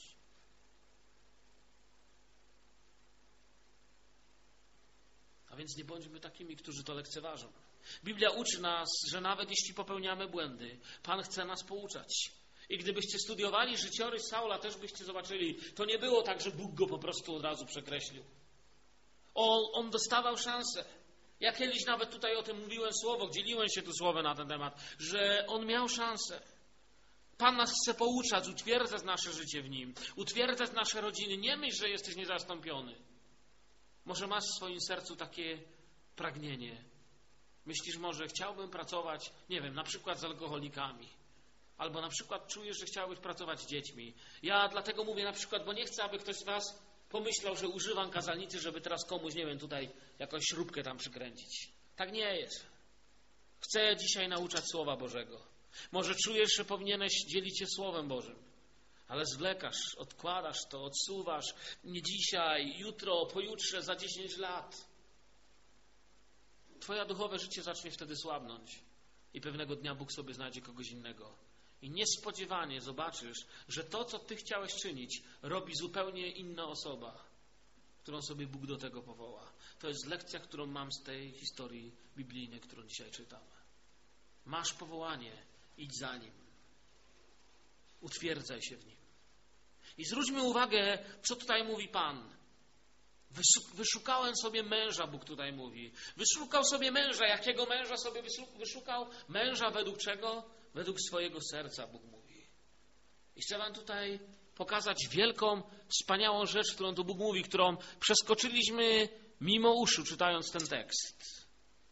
A więc nie bądźmy takimi, którzy to lekceważą. Biblia uczy nas, że nawet jeśli popełniamy błędy, Pan chce nas pouczać. I gdybyście studiowali życiorys Saula, też byście zobaczyli, to nie było tak, że Bóg go po prostu od razu przekreślił. On dostawał szansę. Ja kiedyś nawet tutaj o tym mówiłem słowo, dzieliłem się tu słowem na ten temat, że on miał szansę. Pan nas chce pouczać, utwierdzać nasze życie w Nim, utwierdzać nasze rodziny. Nie myśl, że jesteś niezastąpiony. Może masz w swoim sercu takie pragnienie. Myślisz może, chciałbym pracować, nie wiem, na przykład z alkoholikami. Albo na przykład czujesz, że chciałbyś pracować z dziećmi. Ja dlatego mówię na przykład, bo nie chcę, aby ktoś z was pomyślał, że używam kazalnicy, żeby teraz komuś, nie wiem, tutaj jakąś śrubkę tam przykręcić. Tak nie jest. Chcę dzisiaj nauczać Słowa Bożego. Może czujesz, że powinieneś dzielić się Słowem Bożym, ale zwlekasz, odkładasz to, odsuwasz. Nie dzisiaj, jutro, pojutrze, za 10 lat. Twoje duchowe życie zacznie wtedy słabnąć i pewnego dnia Bóg sobie znajdzie kogoś innego. I niespodziewanie zobaczysz, że to, co ty chciałeś czynić, robi zupełnie inna osoba, którą sobie Bóg do tego powoła. To jest lekcja, którą mam z tej historii biblijnej, którą dzisiaj czytamy. Masz powołanie, idź za nim. Utwierdzaj się w nim. I zwróćmy uwagę, co tutaj mówi Pan. Wyszukałem sobie męża, Bóg tutaj mówi. Wyszukał sobie męża. Jakiego męża sobie wyszukał? Męża według czego? Według swojego serca, Bóg mówi. I chcę wam tutaj pokazać wielką, wspaniałą rzecz, którą tu Bóg mówi, którą przeskoczyliśmy mimo uszu, czytając ten tekst.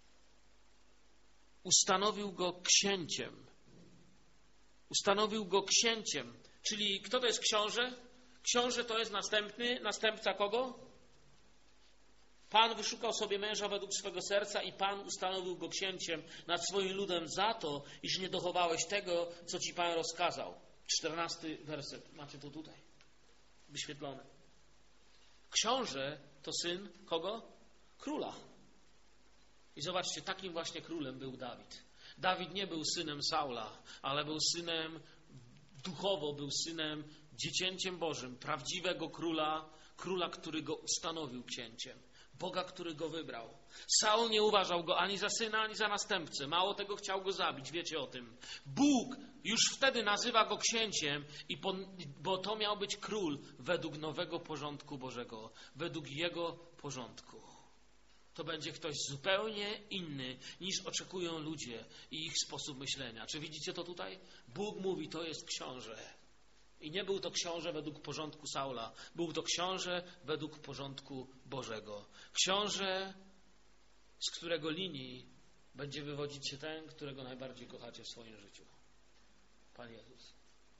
Ustanowił go księciem. Ustanowił go księciem. Czyli kto to jest książę? Książę to jest następca kogo? Pan wyszukał sobie męża według swego serca i Pan ustanowił go księciem nad swoim ludem za to, iż nie dochowałeś tego, co ci Pan rozkazał. 14 werset. Macie to tutaj wyświetlone. Książę to syn kogo? Króla. I zobaczcie, takim właśnie królem był Dawid. Dawid nie był synem Saula, ale był synem, duchowo był synem, dziecięciem Bożym, prawdziwego króla, króla, który go ustanowił księciem. Boga, który go wybrał. Saul nie uważał go ani za syna, ani za następcę. Mało tego, chciał go zabić. Wiecie o tym. Bóg już wtedy nazywa go księciem, bo to miał być król według nowego porządku Bożego. Według jego porządku. To będzie ktoś zupełnie inny, niż oczekują ludzie i ich sposób myślenia. Czy widzicie to tutaj? Bóg mówi, to jest książę. I nie był to książę według porządku Saula. Był to książę według porządku Bożego. Książę, z którego linii będzie wywodzić się ten, którego najbardziej kochacie w swoim życiu. Pan Jezus.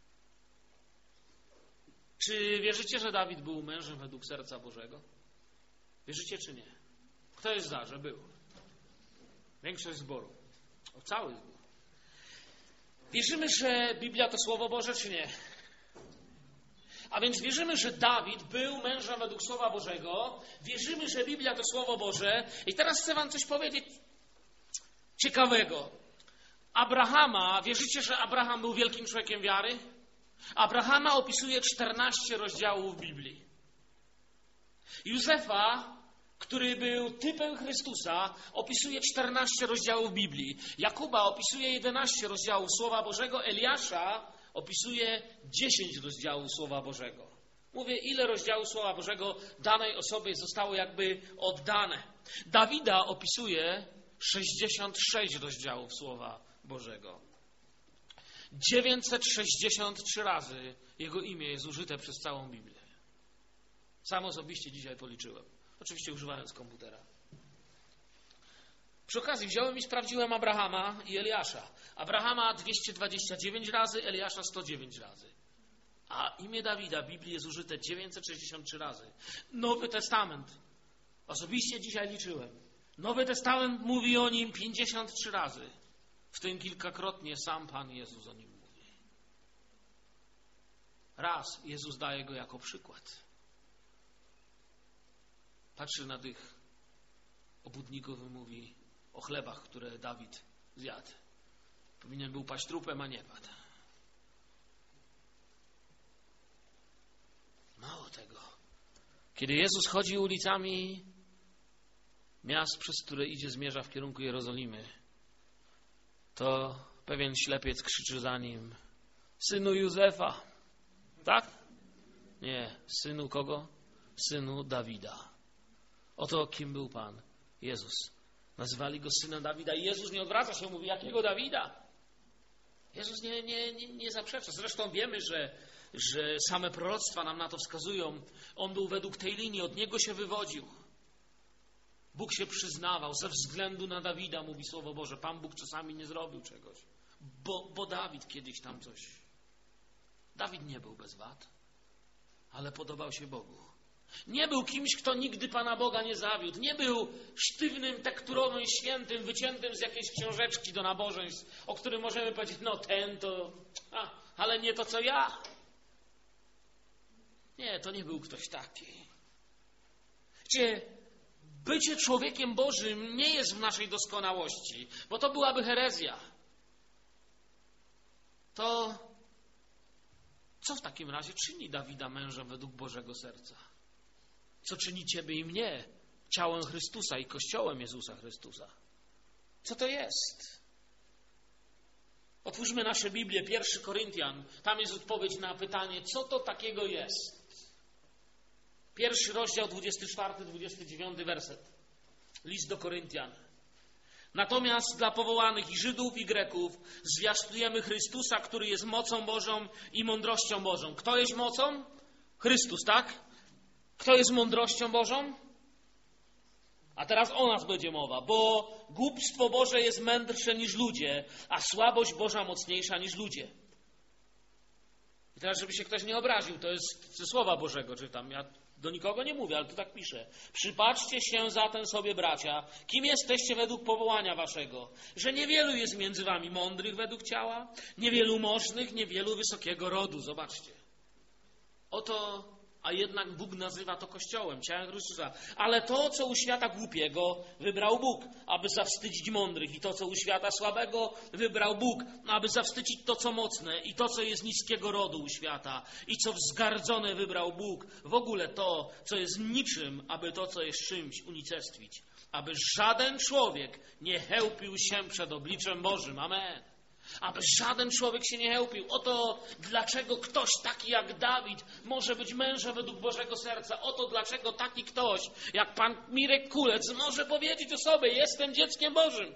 Czy wierzycie, że Dawid był mężem według serca Bożego? Wierzycie czy nie? Kto jest za, że był? Większość zboru. Cały zbór. Wierzymy, że Biblia to Słowo Boże, czy nie? A więc wierzymy, że Dawid był mężem według Słowa Bożego. Wierzymy, że Biblia to Słowo Boże. I teraz chcę wam coś powiedzieć ciekawego. Abrahama, wierzycie, że Abraham był wielkim człowiekiem wiary? Abrahama opisuje 14 rozdziałów Biblii. Józefa, który był typem Chrystusa, opisuje 14 rozdziałów Biblii. Jakuba opisuje 11 rozdziałów Słowa Bożego. Eliasza opisuje 10 rozdziałów Słowa Bożego. Mówię, ile rozdziałów Słowa Bożego danej osobie zostało jakby oddane. Dawida opisuje 66 rozdziałów Słowa Bożego. 963 razy jego imię jest użyte przez całą Biblię. Sam osobiście dzisiaj policzyłem. Oczywiście używając komputera. Przy okazji wziąłem i sprawdziłem Abrahama i Eliasza. Abrahama 229 razy, Eliasza 109 razy. A imię Dawida w Biblii jest użyte 963 razy. Nowy Testament. Osobiście dzisiaj liczyłem. Nowy Testament mówi o nim 53 razy. W tym kilkakrotnie sam Pan Jezus o nim mówi. Raz Jezus daje go jako przykład. Patrzy na tych obłudników i mówi o chlebach, które Dawid zjadł. Powinien był paść trupem, a nie padł. Mało tego. Kiedy Jezus chodzi ulicami miast, przez które idzie, zmierza w kierunku Jerozolimy, to pewien ślepiec krzyczy za nim: synu Józefa. Tak? Nie. Synu kogo? Synu Dawida. Oto kim był Pan Jezus Nazwali go synem Dawida i Jezus nie odwraca się, mówi, jakiego Dawida? Jezus nie zaprzecza. Zresztą wiemy, że same proroctwa nam na to wskazują. On był według tej linii, od niego się wywodził. Bóg się przyznawał ze względu na Dawida, mówi Słowo Boże. Pan Bóg czasami nie zrobił czegoś, bo Dawid kiedyś tam coś. Dawid nie był bez wad, ale podobał się Bogu. Nie był kimś, kto nigdy Pana Boga nie zawiódł. Nie był sztywnym, tekturowym świętym, wyciętym z jakiejś książeczki do nabożeństw, o którym możemy powiedzieć, no ten to, ale nie to, co ja. Nie, to nie był ktoś taki. Gdzie bycie człowiekiem Bożym nie jest w naszej doskonałości, bo to byłaby herezja. To co w takim razie czyni Dawida mężem według Bożego serca? Co czyni ciebie i mnie ciałem Chrystusa i Kościołem Jezusa Chrystusa? Co to jest? Otwórzmy nasze Biblię, 1 Koryntian. Tam jest odpowiedź na pytanie, co to takiego jest. 1 rozdział, 24-29 werset. List do Koryntian. Natomiast dla powołanych i Żydów, i Greków zwiastujemy Chrystusa, który jest mocą Bożą i mądrością Bożą. Kto jest mocą? Chrystus, tak? Kto jest mądrością Bożą? A teraz o nas będzie mowa, bo głupstwo Boże jest mędrsze niż ludzie, a słabość Boża mocniejsza niż ludzie. I teraz, żeby się ktoś nie obraził, to jest ze Słowa Bożego czytam. Ja do nikogo nie mówię, ale tu tak piszę. Przypatrzcie się zatem sobie, bracia, kim jesteście według powołania waszego, że niewielu jest między wami mądrych według ciała, niewielu możnych, niewielu wysokiego rodu. Zobaczcie. Oto, a jednak Bóg nazywa to Kościołem, ciałem Chrystusa. Ale to, co u świata głupiego, wybrał Bóg, aby zawstydzić mądrych. I to, co u świata słabego, wybrał Bóg, aby zawstydzić to, co mocne. I to, co jest niskiego rodu u świata. I co wzgardzone wybrał Bóg. W ogóle to, co jest niczym, aby to, co jest czymś, unicestwić. Aby żaden człowiek nie chełpił się przed obliczem Bożym. Amen. Aby żaden człowiek się nie chełpił. Oto dlaczego ktoś taki jak Dawid może być mężem według Bożego serca. Oto dlaczego taki ktoś jak pan Mirek Kulec może powiedzieć o sobie, jestem dzieckiem Bożym.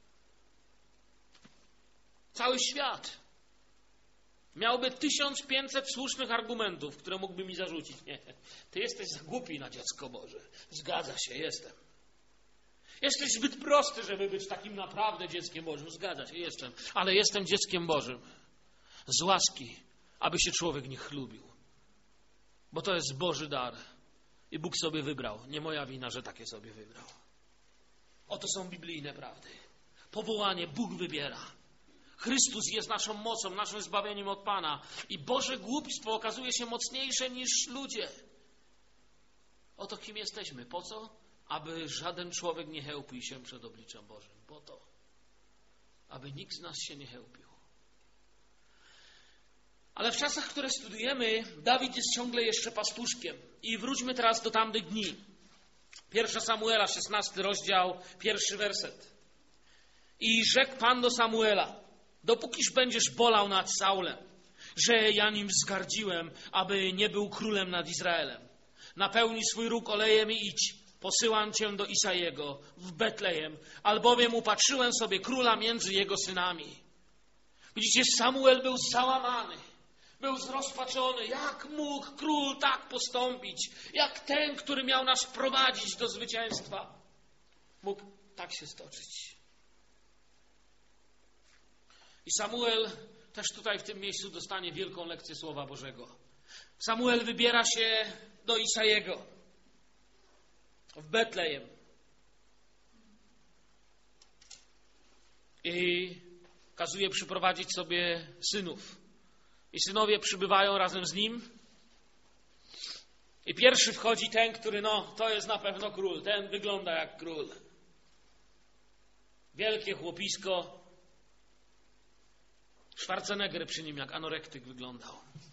Cały świat miałby 1500 słusznych argumentów, które mógłby mi zarzucić. Nie, ty jesteś za głupi na dziecko Boże. Zgadza się, jestem. Jesteś zbyt prosty, żeby być takim naprawdę dzieckiem Bożym. Zgadza się, jestem. Ale jestem dzieckiem Bożym. Z łaski, aby się człowiek nie chlubił. Bo to jest Boży dar. I Bóg sobie wybrał. Nie moja wina, że takie sobie wybrał. Oto są biblijne prawdy. Powołanie Bóg wybiera. Chrystus jest naszą mocą, naszym zbawieniem od Pana. I Boże głupstwo okazuje się mocniejsze niż ludzie. Oto kim jesteśmy. Po co? Aby żaden człowiek nie chełpił się przed obliczem Bożym. Po to. Aby nikt z nas się nie chełpił. Ale w czasach, które studujemy, Dawid jest ciągle jeszcze pastuszkiem. I wróćmy teraz do tamtych dni. 1 Samuela, 16 rozdział, 1 werset. I rzekł Pan do Samuela, dopókiż będziesz bolał nad Saulem, że ja nim wzgardziłem, aby nie był królem nad Izraelem. Napełnij swój róg olejem i idź. Posyłam cię do Isajego w Betlejem, albowiem upatrzyłem sobie króla między jego synami. Widzicie, Samuel był załamany, był zrozpaczony. Jak mógł król tak postąpić? Jak ten, który miał nas prowadzić do zwycięstwa, mógł tak się stoczyć? I Samuel też tutaj w tym miejscu dostanie wielką lekcję Słowa Bożego. Samuel wybiera się do Isajego w Betlejem. I kazuje przyprowadzić sobie synów. I synowie przybywają razem z nim. I pierwszy wchodzi ten, który, to jest na pewno król. Ten wygląda jak król. Wielkie chłopisko. Schwarzenegger przy nim jak anorektyk wyglądał.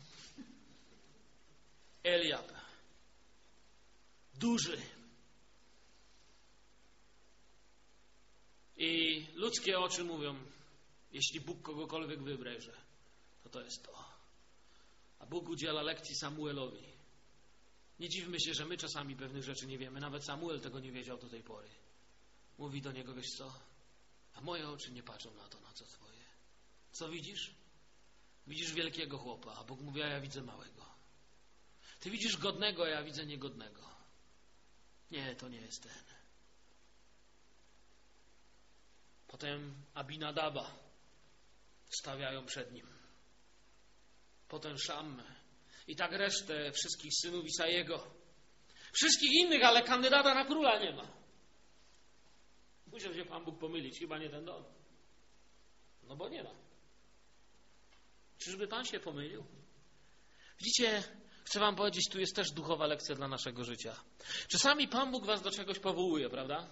Eliab. Duży. I ludzkie oczy mówią, jeśli Bóg kogokolwiek wybierze, to jest to. A Bóg udziela lekcji Samuelowi. Nie dziwmy się, że my czasami pewnych rzeczy nie wiemy. Nawet Samuel tego nie wiedział do tej pory. mówi do niego, wiesz co, a moje oczy nie patrzą na to, na co twoje. Co widzisz? Widzisz wielkiego chłopa, a Bóg mówi, a ja widzę małego. Ty widzisz godnego, a ja widzę niegodnego. Nie, to nie jest ten. Potem Abinadaba stawiają przed nim. Potem Szammę. I tak resztę wszystkich synów Isajego. Wszystkich innych, ale kandydata na króla nie ma. Musiał się Pan Bóg pomylić. Chyba nie ten dom. No bo nie ma. Czyżby Pan się pomylił? Widzicie, chcę wam powiedzieć, tu jest też duchowa lekcja dla naszego życia. Czasami Pan Bóg was do czegoś powołuje, prawda?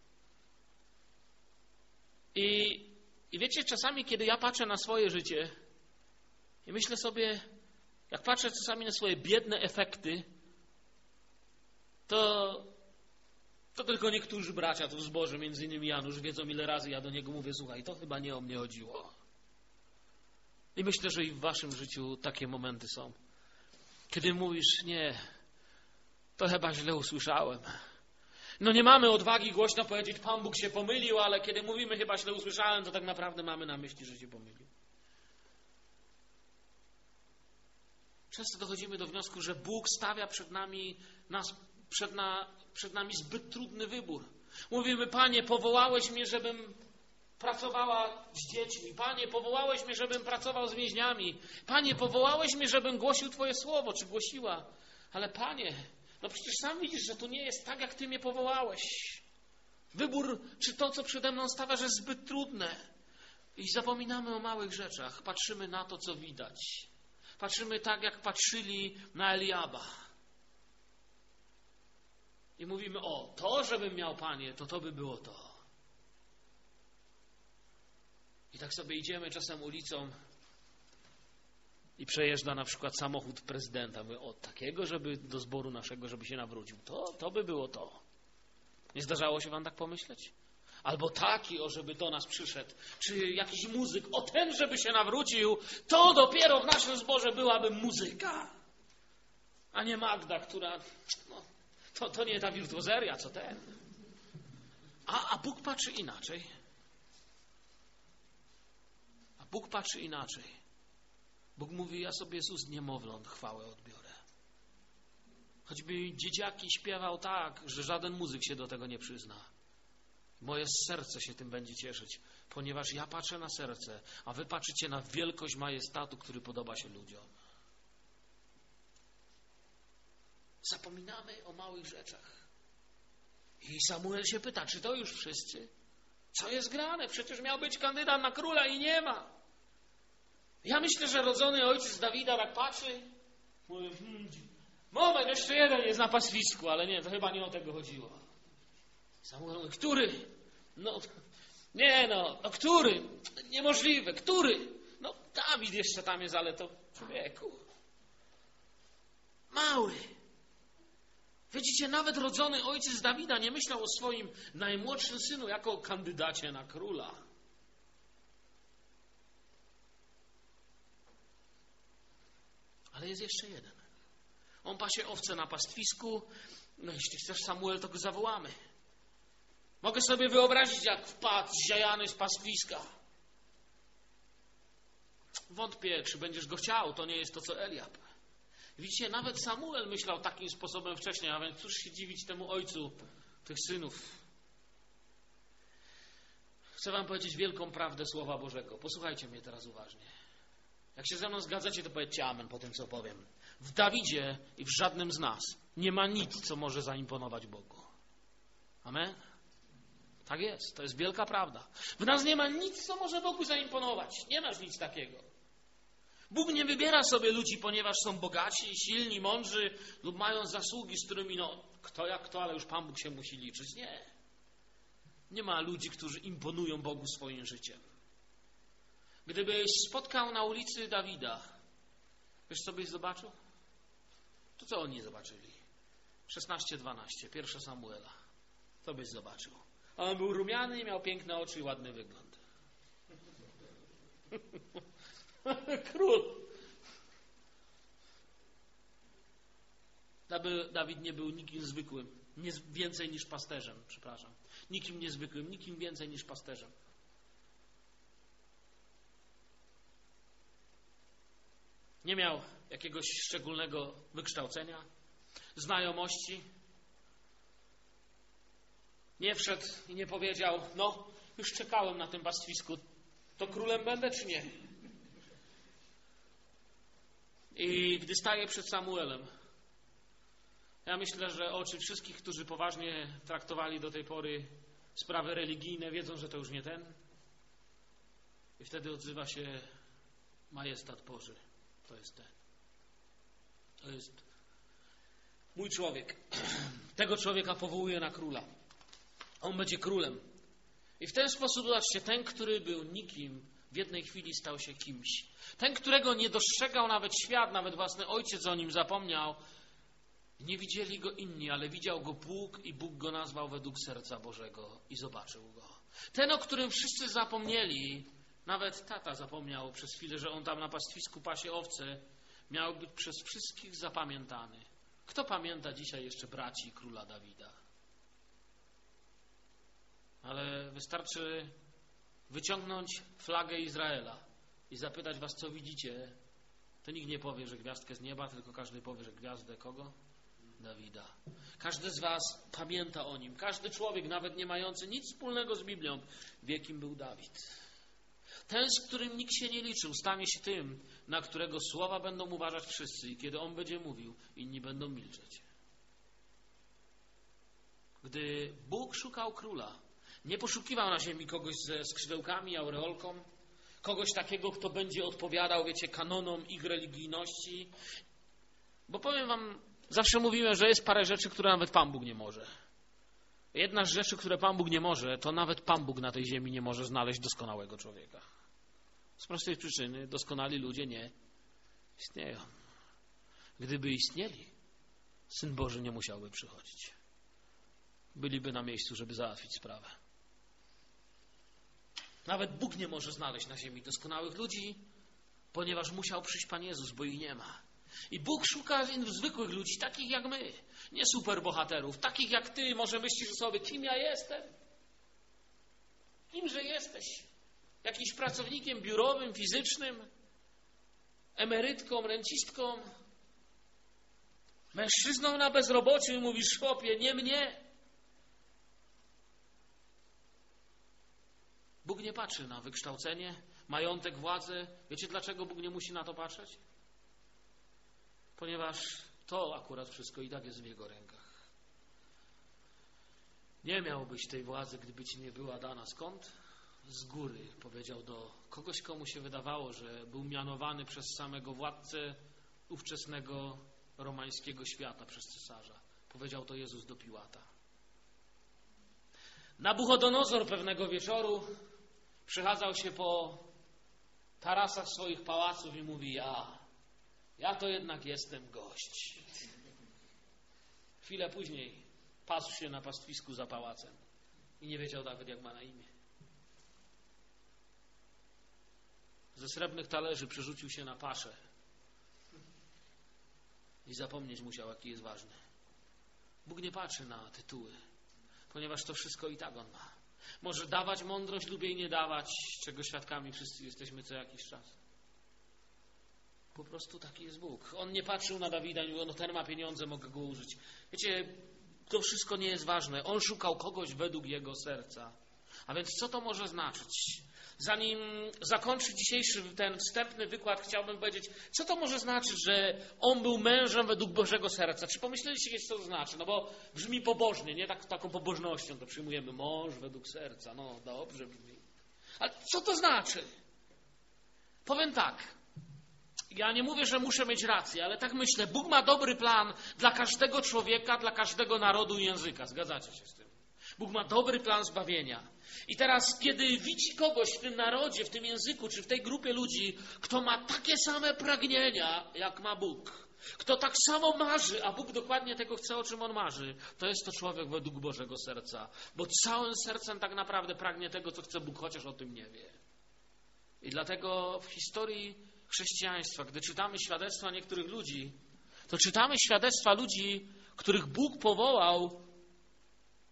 I wiecie, czasami, kiedy ja patrzę na swoje życie i myślę sobie, jak patrzę czasami na swoje biedne efekty, to tylko niektórzy bracia tu w zborze, między innymi Janusz, wiedzą, ile razy ja do niego mówię, słuchaj, to chyba nie o mnie chodziło. I myślę, że i w waszym życiu takie momenty są. Kiedy mówisz, nie, to chyba źle usłyszałem. No nie mamy odwagi głośno powiedzieć, Pan Bóg się pomylił, ale kiedy mówimy, chyba źle usłyszałem, to tak naprawdę mamy na myśli, że się pomylił. Często dochodzimy do wniosku, że Bóg stawia przed nami zbyt trudny wybór. Mówimy, Panie, powołałeś mnie, żebym pracowała z dziećmi. Panie, powołałeś mnie, żebym pracował z więźniami. Panie, powołałeś mnie, żebym głosił Twoje słowo, czy głosiła. Ale Panie, no przecież sam widzisz, że to nie jest tak, jak Ty mnie powołałeś. Wybór, czy to, co przede mną stawiasz, jest zbyt trudne. I zapominamy o małych rzeczach. Patrzymy na to, co widać. Patrzymy tak, jak patrzyli na Eliaba. I mówimy, o, to, żebym miał, Panie, to by było to. I tak sobie idziemy czasem ulicą i przejeżdża na przykład samochód prezydenta. Mówię, o, takiego, żeby do zboru naszego, żeby się nawrócił. To by było to. Nie zdarzało się wam tak pomyśleć? Albo taki, o, żeby do nas przyszedł. Czy jakiś muzyk, o ten, żeby się nawrócił, to dopiero w naszym zborze byłaby muzyka. A nie Magda, która, no, to nie ta wirtuozeria, co ten. A Bóg patrzy inaczej. Bóg patrzy inaczej. Bóg mówi, ja sobie z ust niemowląt chwałę odbiorę. Choćby dzieciaki śpiewał tak, że żaden muzyk się do tego nie przyzna. Moje serce się tym będzie cieszyć, ponieważ ja patrzę na serce, a wy patrzycie na wielkość majestatu, który podoba się ludziom. Zapominamy o małych rzeczach. I Samuel się pyta, czy to już wszyscy? Co jest grane? Przecież miał być kandydat na króla i nie ma. Ja myślę, że rodzony ojciec Dawida tak patrzy. Mówi, moment, jeszcze jeden jest na pastwisku, ale nie, to chyba nie o tego chodziło. Samuel mówi, który? Który? Niemożliwe, który? No, Dawid jeszcze tam jest, ale to człowieku. Mały. Widzicie, nawet rodzony ojciec Dawida nie myślał o swoim najmłodszym synu jako o kandydacie na króla. Ale jest jeszcze jeden. On pasie owce na pastwisku. No jeśli chcesz, Samuel, to go zawołamy. Mogę sobie wyobrazić, jak wpadł zziajany z pastwiska. Wątpię, czy będziesz go chciał. To nie jest to, co Eliab. Widzicie, nawet Samuel myślał takim sposobem wcześniej, a więc cóż się dziwić temu ojcu tych synów. Chcę wam powiedzieć wielką prawdę Słowa Bożego. Posłuchajcie mnie teraz uważnie. Jak się ze mną zgadzacie, to powiedzcie amen po tym, co powiem. W Dawidzie i w żadnym z nas nie ma nic, co może zaimponować Bogu. Amen? Tak jest, to jest wielka prawda. W nas nie ma nic, co może Bogu zaimponować. Nie masz nic takiego. Bóg nie wybiera sobie ludzi, ponieważ są bogaci, silni, mądrzy lub mają zasługi, z którymi kto jak kto, ale już Pan Bóg się musi liczyć. Nie. Nie ma ludzi, którzy imponują Bogu swoim życiem. Gdybyś spotkał na ulicy Dawida, wiesz, co byś zobaczył? To co oni zobaczyli? 16:12, 1 Samuela. To byś zobaczył. A on był rumiany i miał piękne oczy i ładny wygląd. Król. Dawid nie był nikim zwykłym. Nie więcej niż pasterzem, przepraszam. Nikim niezwykłym, nikim więcej niż pasterzem. Nie miał jakiegoś szczególnego wykształcenia, znajomości. Nie wszedł i nie powiedział, no już czekałem na tym pastwisku, to królem będę czy nie? I gdy staje przed Samuelem, ja myślę, że oczy wszystkich, którzy poważnie traktowali do tej pory sprawy religijne, wiedzą, że to już nie ten. I wtedy odzywa się majestat Boży. To jest ten. To jest mój człowiek. Tego człowieka powołuje na króla. On będzie królem. I w ten sposób, zobaczcie, ten, który był nikim, w jednej chwili stał się kimś. Ten, którego nie dostrzegał nawet świat, nawet własny ojciec o nim zapomniał, nie widzieli go inni, ale widział go Bóg i Bóg go nazwał według serca Bożego i zobaczył go. Ten, o którym wszyscy zapomnieli, nawet tata zapomniał przez chwilę, że on tam na pastwisku pasie owce, miał być przez wszystkich zapamiętany. Kto pamięta dzisiaj jeszcze braci króla Dawida? Ale wystarczy wyciągnąć flagę Izraela i zapytać was, co widzicie. To nikt nie powie, że gwiazdkę z nieba, tylko każdy powie, że gwiazdę kogo? Dawida. Każdy z was pamięta o nim. Każdy człowiek, nawet nie mający nic wspólnego z Biblią, wie, kim był Dawid. Ten, z którym nikt się nie liczył, stanie się tym, na którego słowa będą uważać wszyscy i kiedy on będzie mówił, inni będą milczeć. Gdy Bóg szukał króla, nie poszukiwał na ziemi kogoś ze skrzydełkami, aureolką, kogoś takiego, kto będzie odpowiadał, wiecie, kanonom ich religijności. Bo powiem wam, zawsze mówiłem, że jest parę rzeczy, które nawet Pan Bóg nie może. Jedna z rzeczy, które Pan Bóg nie może, to nawet Pan Bóg na tej ziemi nie może znaleźć doskonałego człowieka. Z prostej przyczyny doskonali ludzie nie istnieją. Gdyby istnieli, Syn Boży nie musiałby przychodzić. Byliby na miejscu, żeby załatwić sprawę. Nawet Bóg nie może znaleźć na ziemi doskonałych ludzi, ponieważ musiał przyjść Pan Jezus, bo ich nie ma. I Bóg szuka zwykłych ludzi, takich jak my, nie superbohaterów, takich jak ty. Może myślisz sobie, kim ja jestem? Kimże jesteś? Jakimś pracownikiem biurowym, fizycznym? Emerytką, rencistką? Mężczyzną na bezrobociu i mówisz, chłopie, nie mnie. Bóg nie patrzy na wykształcenie, majątek, władzę. Wiecie, dlaczego Bóg nie musi na to patrzeć? Ponieważ to akurat wszystko i tak jest w Jego rękach. Nie miałbyś tej władzy, gdyby ci nie była dana. Skąd? Z góry, powiedział do kogoś, komu się wydawało, że był mianowany przez samego władcę ówczesnego romańskiego świata, przez cesarza. Powiedział to Jezus do Piłata. Nabuchodonozor pewnego wieczoru przechadzał się po tarasach swoich pałaców i mówi, ja to jednak jestem gość. Chwilę później pasł się na pastwisku za pałacem i nie wiedział nawet, jak ma na imię. Ze srebrnych talerzy przerzucił się na paszę i zapomnieć musiał, jaki jest ważny. Bóg nie patrzy na tytuły, ponieważ to wszystko i tak On ma. Może dawać mądrość lub jej nie dawać, czego świadkami wszyscy jesteśmy co jakiś czas. Po prostu taki jest Bóg. On nie patrzył na Dawida i mówił, no ten ma pieniądze, mogę go użyć. Wiecie, to wszystko nie jest ważne. On szukał kogoś według jego serca. A więc co to może znaczyć? Zanim zakończę dzisiejszy ten wstępny wykład, chciałbym powiedzieć, co to może znaczyć, że on był mężem według Bożego serca? Czy pomyśleliście kiedyś, co to znaczy? No bo brzmi pobożnie, nie? Taką pobożnością to przyjmujemy. Mąż według serca. No dobrze brzmi. Ale co to znaczy? Powiem tak. Ja nie mówię, że muszę mieć rację, ale tak myślę. Bóg ma dobry plan dla każdego człowieka, dla każdego narodu i języka. Zgadzacie się z tym? Bóg ma dobry plan zbawienia. I teraz, kiedy widzi kogoś w tym narodzie, w tym języku, czy w tej grupie ludzi, kto ma takie same pragnienia, jak ma Bóg, kto tak samo marzy, a Bóg dokładnie tego chce, o czym on marzy, to jest to człowiek według Bożego serca. Bo całym sercem tak naprawdę pragnie tego, co chce Bóg, chociaż o tym nie wie. I dlatego w historii chrześcijaństwa, gdy czytamy świadectwa niektórych ludzi, to czytamy świadectwa ludzi, których Bóg powołał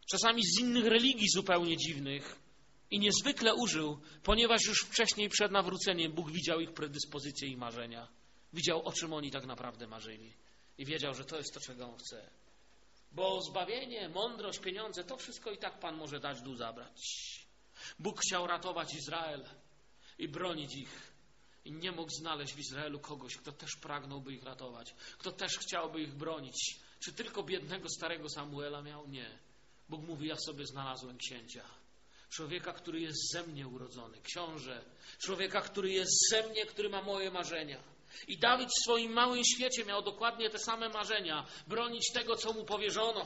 czasami z innych religii zupełnie dziwnych i niezwykle użył, ponieważ już wcześniej przed nawróceniem Bóg widział ich predyspozycje i marzenia. Widział, o czym oni tak naprawdę marzyli i wiedział, że to jest to, czego On chce. Bo zbawienie, mądrość, pieniądze, to wszystko i tak Pan może dać, dół zabrać. Bóg chciał ratować Izrael i bronić ich. I nie mógł znaleźć w Izraelu kogoś, kto też pragnąłby ich ratować, kto też chciałby ich bronić. Czy tylko biednego starego Samuela miał? Nie. Bóg mówi, ja sobie znalazłem księcia. Człowieka, który jest ze mnie urodzony, książę. Człowieka, który jest ze mnie, który ma moje marzenia. I Dawid w swoim małym świecie miał dokładnie te same marzenia. Bronić tego, co mu powierzono.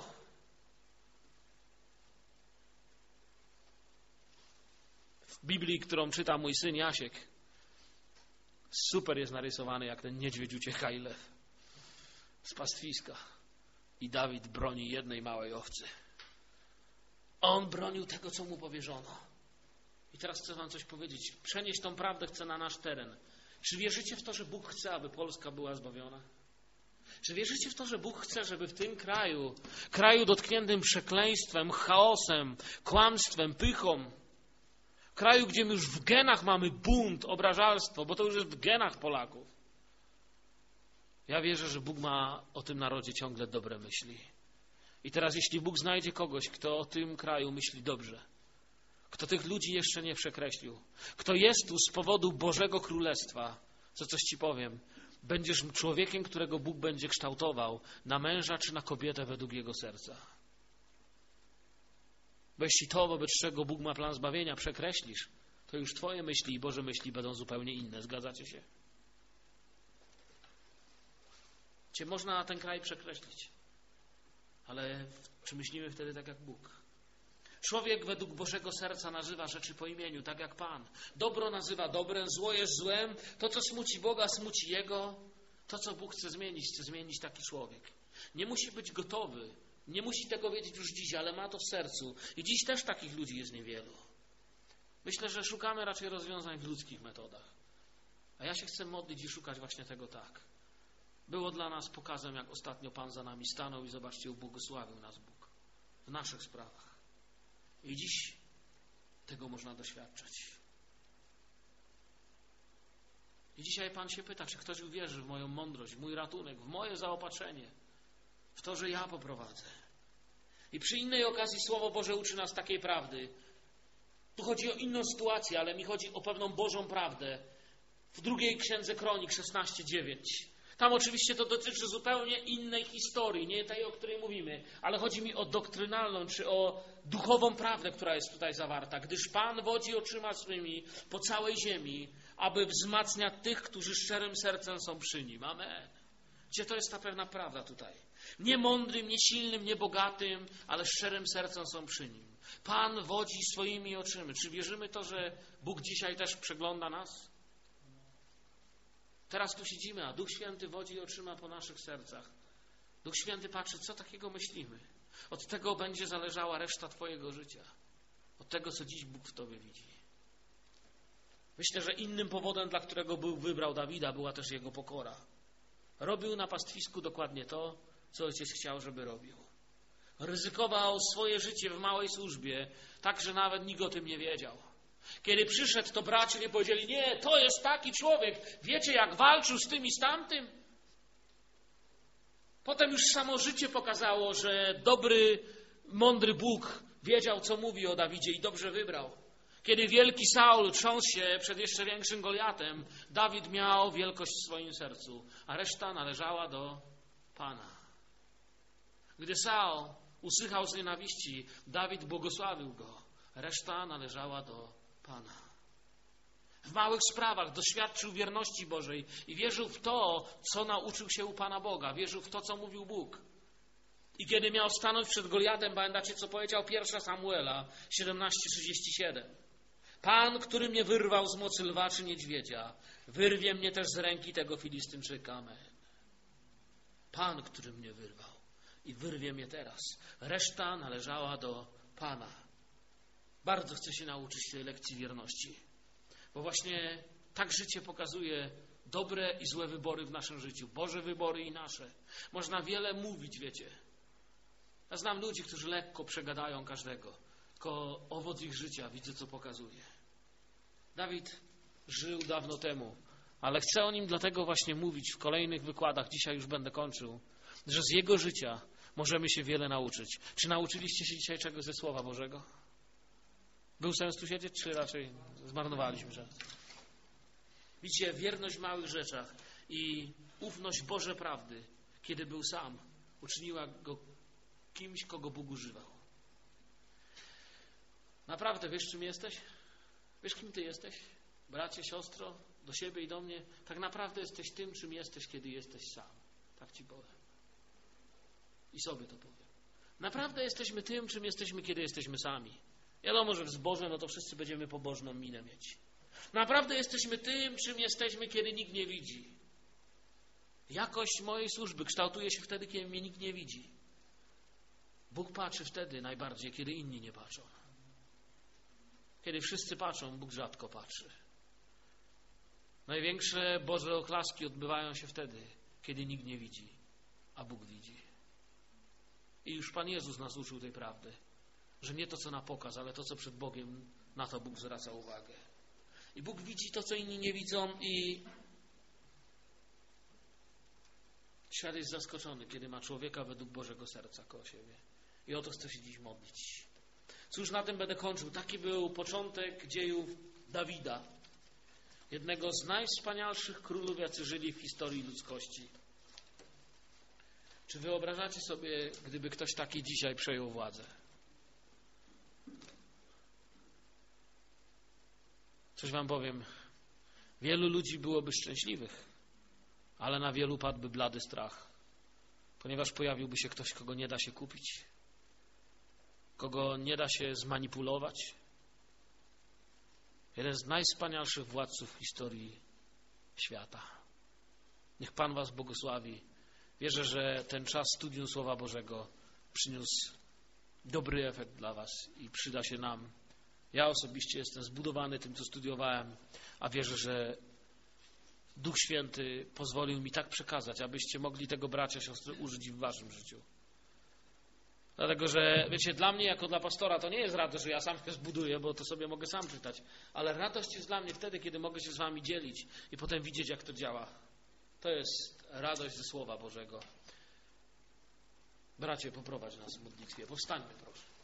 W Biblii, którą czyta mój syn Jasiek, super jest narysowany, jak ten niedźwiedź ucieka i lew z pastwiska. I Dawid broni jednej małej owcy. On bronił tego, co mu powierzono. I teraz chcę wam coś powiedzieć. Przenieść tą prawdę chcę na nasz teren. Czy wierzycie w to, że Bóg chce, aby Polska była zbawiona? Czy wierzycie w to, że Bóg chce, żeby w tym kraju dotkniętym przekleństwem, chaosem, kłamstwem, pychą, kraju, gdzie my już w genach mamy bunt, obrażalstwo, bo to już jest w genach Polaków. Ja wierzę, że Bóg ma o tym narodzie ciągle dobre myśli. I teraz jeśli Bóg znajdzie kogoś, kto o tym kraju myśli dobrze, kto tych ludzi jeszcze nie przekreślił, kto jest tu z powodu Bożego Królestwa, to coś ci powiem, będziesz człowiekiem, którego Bóg będzie kształtował na męża czy na kobietę według jego serca. Bo jeśli to, wobec czego Bóg ma plan zbawienia, przekreślisz, to już twoje myśli i Boże myśli będą zupełnie inne. Zgadzacie się? Cię można na ten kraj przekreślić. Ale czy myślimy wtedy tak jak Bóg? Człowiek według Bożego serca nazywa rzeczy po imieniu, tak jak Pan. Dobro nazywa dobrem, zło jest złem. To, co smuci Boga, smuci Jego. To, co Bóg chce zmienić taki człowiek. Nie musi być gotowy. Nie musi tego wiedzieć już dziś, ale ma to w sercu. I dziś też takich ludzi jest niewielu. Myślę, że szukamy raczej rozwiązań w ludzkich metodach. A ja się chcę modlić i szukać właśnie tego tak. Było dla nas pokazem, jak ostatnio Pan za nami stanął i zobaczcie, ubłogosławił nas Bóg w naszych sprawach. I dziś tego można doświadczać. I dzisiaj Pan się pyta, czy ktoś uwierzy w moją mądrość, w mój ratunek, w moje zaopatrzenie, w to, że ja poprowadzę. I przy innej okazji Słowo Boże uczy nas takiej prawdy. Tu chodzi o inną sytuację, ale mi chodzi o pewną Bożą prawdę. W drugiej Księdze Kronik 16:9. Tam oczywiście to dotyczy zupełnie innej historii, nie tej, o której mówimy, ale chodzi mi o doktrynalną, czy o duchową prawdę, która jest tutaj zawarta. Gdyż Pan wodzi oczyma swymi po całej ziemi, aby wzmacniać tych, którzy szczerym sercem są przy Nim. Amen. Gdzie to jest ta pewna prawda tutaj? Nie mądrym, nie silnym, nie bogatym, ale szczerym sercem są przy Nim. Pan wodzi swoimi oczyma. Czy wierzymy to, że Bóg dzisiaj też przegląda nas? Teraz tu siedzimy, a Duch Święty wodzi oczyma po naszych sercach. Duch Święty patrzy, co takiego myślimy. Od tego będzie zależała reszta twojego życia. Od tego, co dziś Bóg w tobie widzi. Myślę, że innym powodem, dla którego Bóg wybrał Dawida, była też jego pokora. Robił na pastwisku dokładnie to, co ojciec chciał, żeby robił. Ryzykował swoje życie w małej służbie, tak, że nawet nikt o tym nie wiedział. Kiedy przyszedł, to bracia nie powiedzieli, nie, to jest taki człowiek. Wiecie, jak walczył z tym i z tamtym? Potem już samo życie pokazało, że dobry, mądry Bóg wiedział, co mówi o Dawidzie i dobrze wybrał. Kiedy wielki Saul trząsł się przed jeszcze większym Goliatem, Dawid miał wielkość w swoim sercu, a reszta należała do Pana. Gdy Saul usychał z nienawiści, Dawid błogosławił go. Reszta należała do Pana. W małych sprawach doświadczył wierności Bożej i wierzył w to, co nauczył się u Pana Boga. Wierzył w to, co mówił Bóg. I kiedy miał stanąć przed Goliatem, pamiętacie, co powiedział 1 Samuela 17:37. Pan, który mnie wyrwał z mocy lwa czy niedźwiedzia, wyrwie mnie też z ręki tego Filistynczyka. Amen. Pan, który mnie wyrwał i wyrwie mnie teraz. Reszta należała do Pana. Bardzo chcę się nauczyć tej lekcji wierności. Bo właśnie tak życie pokazuje dobre i złe wybory w naszym życiu. Boże wybory i nasze. Można wiele mówić, wiecie. Ja znam ludzi, którzy lekko przegadają każdego, tylko owoc ich życia widzę, co pokazuje. Dawid żył dawno temu, ale chcę o nim dlatego właśnie mówić w kolejnych wykładach, dzisiaj już będę kończył, że z jego życia możemy się wiele nauczyć. Czy nauczyliście się dzisiaj czegoś ze Słowa Bożego? Był sens tu siedzieć, czy raczej zmarnowaliśmy czas? Widzicie, wierność w małych rzeczach i ufność Boże prawdy, kiedy był sam, uczyniła go kimś, kogo Bóg używał. Naprawdę, wiesz, czym jesteś? Wiesz, kim ty jesteś? Bracie, siostro, do siebie i do mnie. Tak naprawdę jesteś tym, czym jesteś, kiedy jesteś sam. Tak ci powiem. I sobie to powiem. Naprawdę jesteśmy tym, czym jesteśmy, kiedy jesteśmy sami. Wiadomo, że w zborze, no to wszyscy będziemy pobożną minę mieć. Naprawdę jesteśmy tym, czym jesteśmy, kiedy nikt nie widzi. Jakość mojej służby kształtuje się wtedy, kiedy mnie nikt nie widzi. Bóg patrzy wtedy najbardziej, kiedy inni nie patrzą. Kiedy wszyscy patrzą, Bóg rzadko patrzy. Największe Boże oklaski odbywają się wtedy, kiedy nikt nie widzi, a Bóg widzi. I już Pan Jezus nas uczył tej prawdy, że nie to, co na pokaz, ale to, co przed Bogiem, na to Bóg zwraca uwagę. I Bóg widzi to, co inni nie widzą i świat jest zaskoczony, kiedy ma człowieka według Bożego serca koło siebie. I o to chcę się dziś modlić. Cóż, na tym będę kończył. Taki był początek dziejów Dawida, jednego z najwspanialszych królów, jacy żyli w historii ludzkości. Czy wyobrażacie sobie, gdyby ktoś taki dzisiaj przejął władzę? Coś wam powiem. Wielu ludzi byłoby szczęśliwych, ale na wielu padłby blady strach, ponieważ pojawiłby się ktoś, kogo nie da się kupić, kogo nie da się zmanipulować. Jeden z najwspanialszych władców w historii świata. Niech Pan was błogosławi. Wierzę, że ten czas studium Słowa Bożego przyniósł dobry efekt dla was i przyda się nam. Ja osobiście jestem zbudowany tym, co studiowałem, a wierzę, że Duch Święty pozwolił mi tak przekazać, abyście mogli tego, bracia, siostry, użyć w waszym życiu. Dlatego, że wiecie, dla mnie jako dla pastora to nie jest radość, że ja sam się zbuduję, bo to sobie mogę sam czytać, ale radość jest dla mnie wtedy, kiedy mogę się z wami dzielić i potem widzieć, jak to działa. To jest radość ze Słowa Bożego. Bracie, poprowadź nas w modlitwie. Powstańmy, proszę.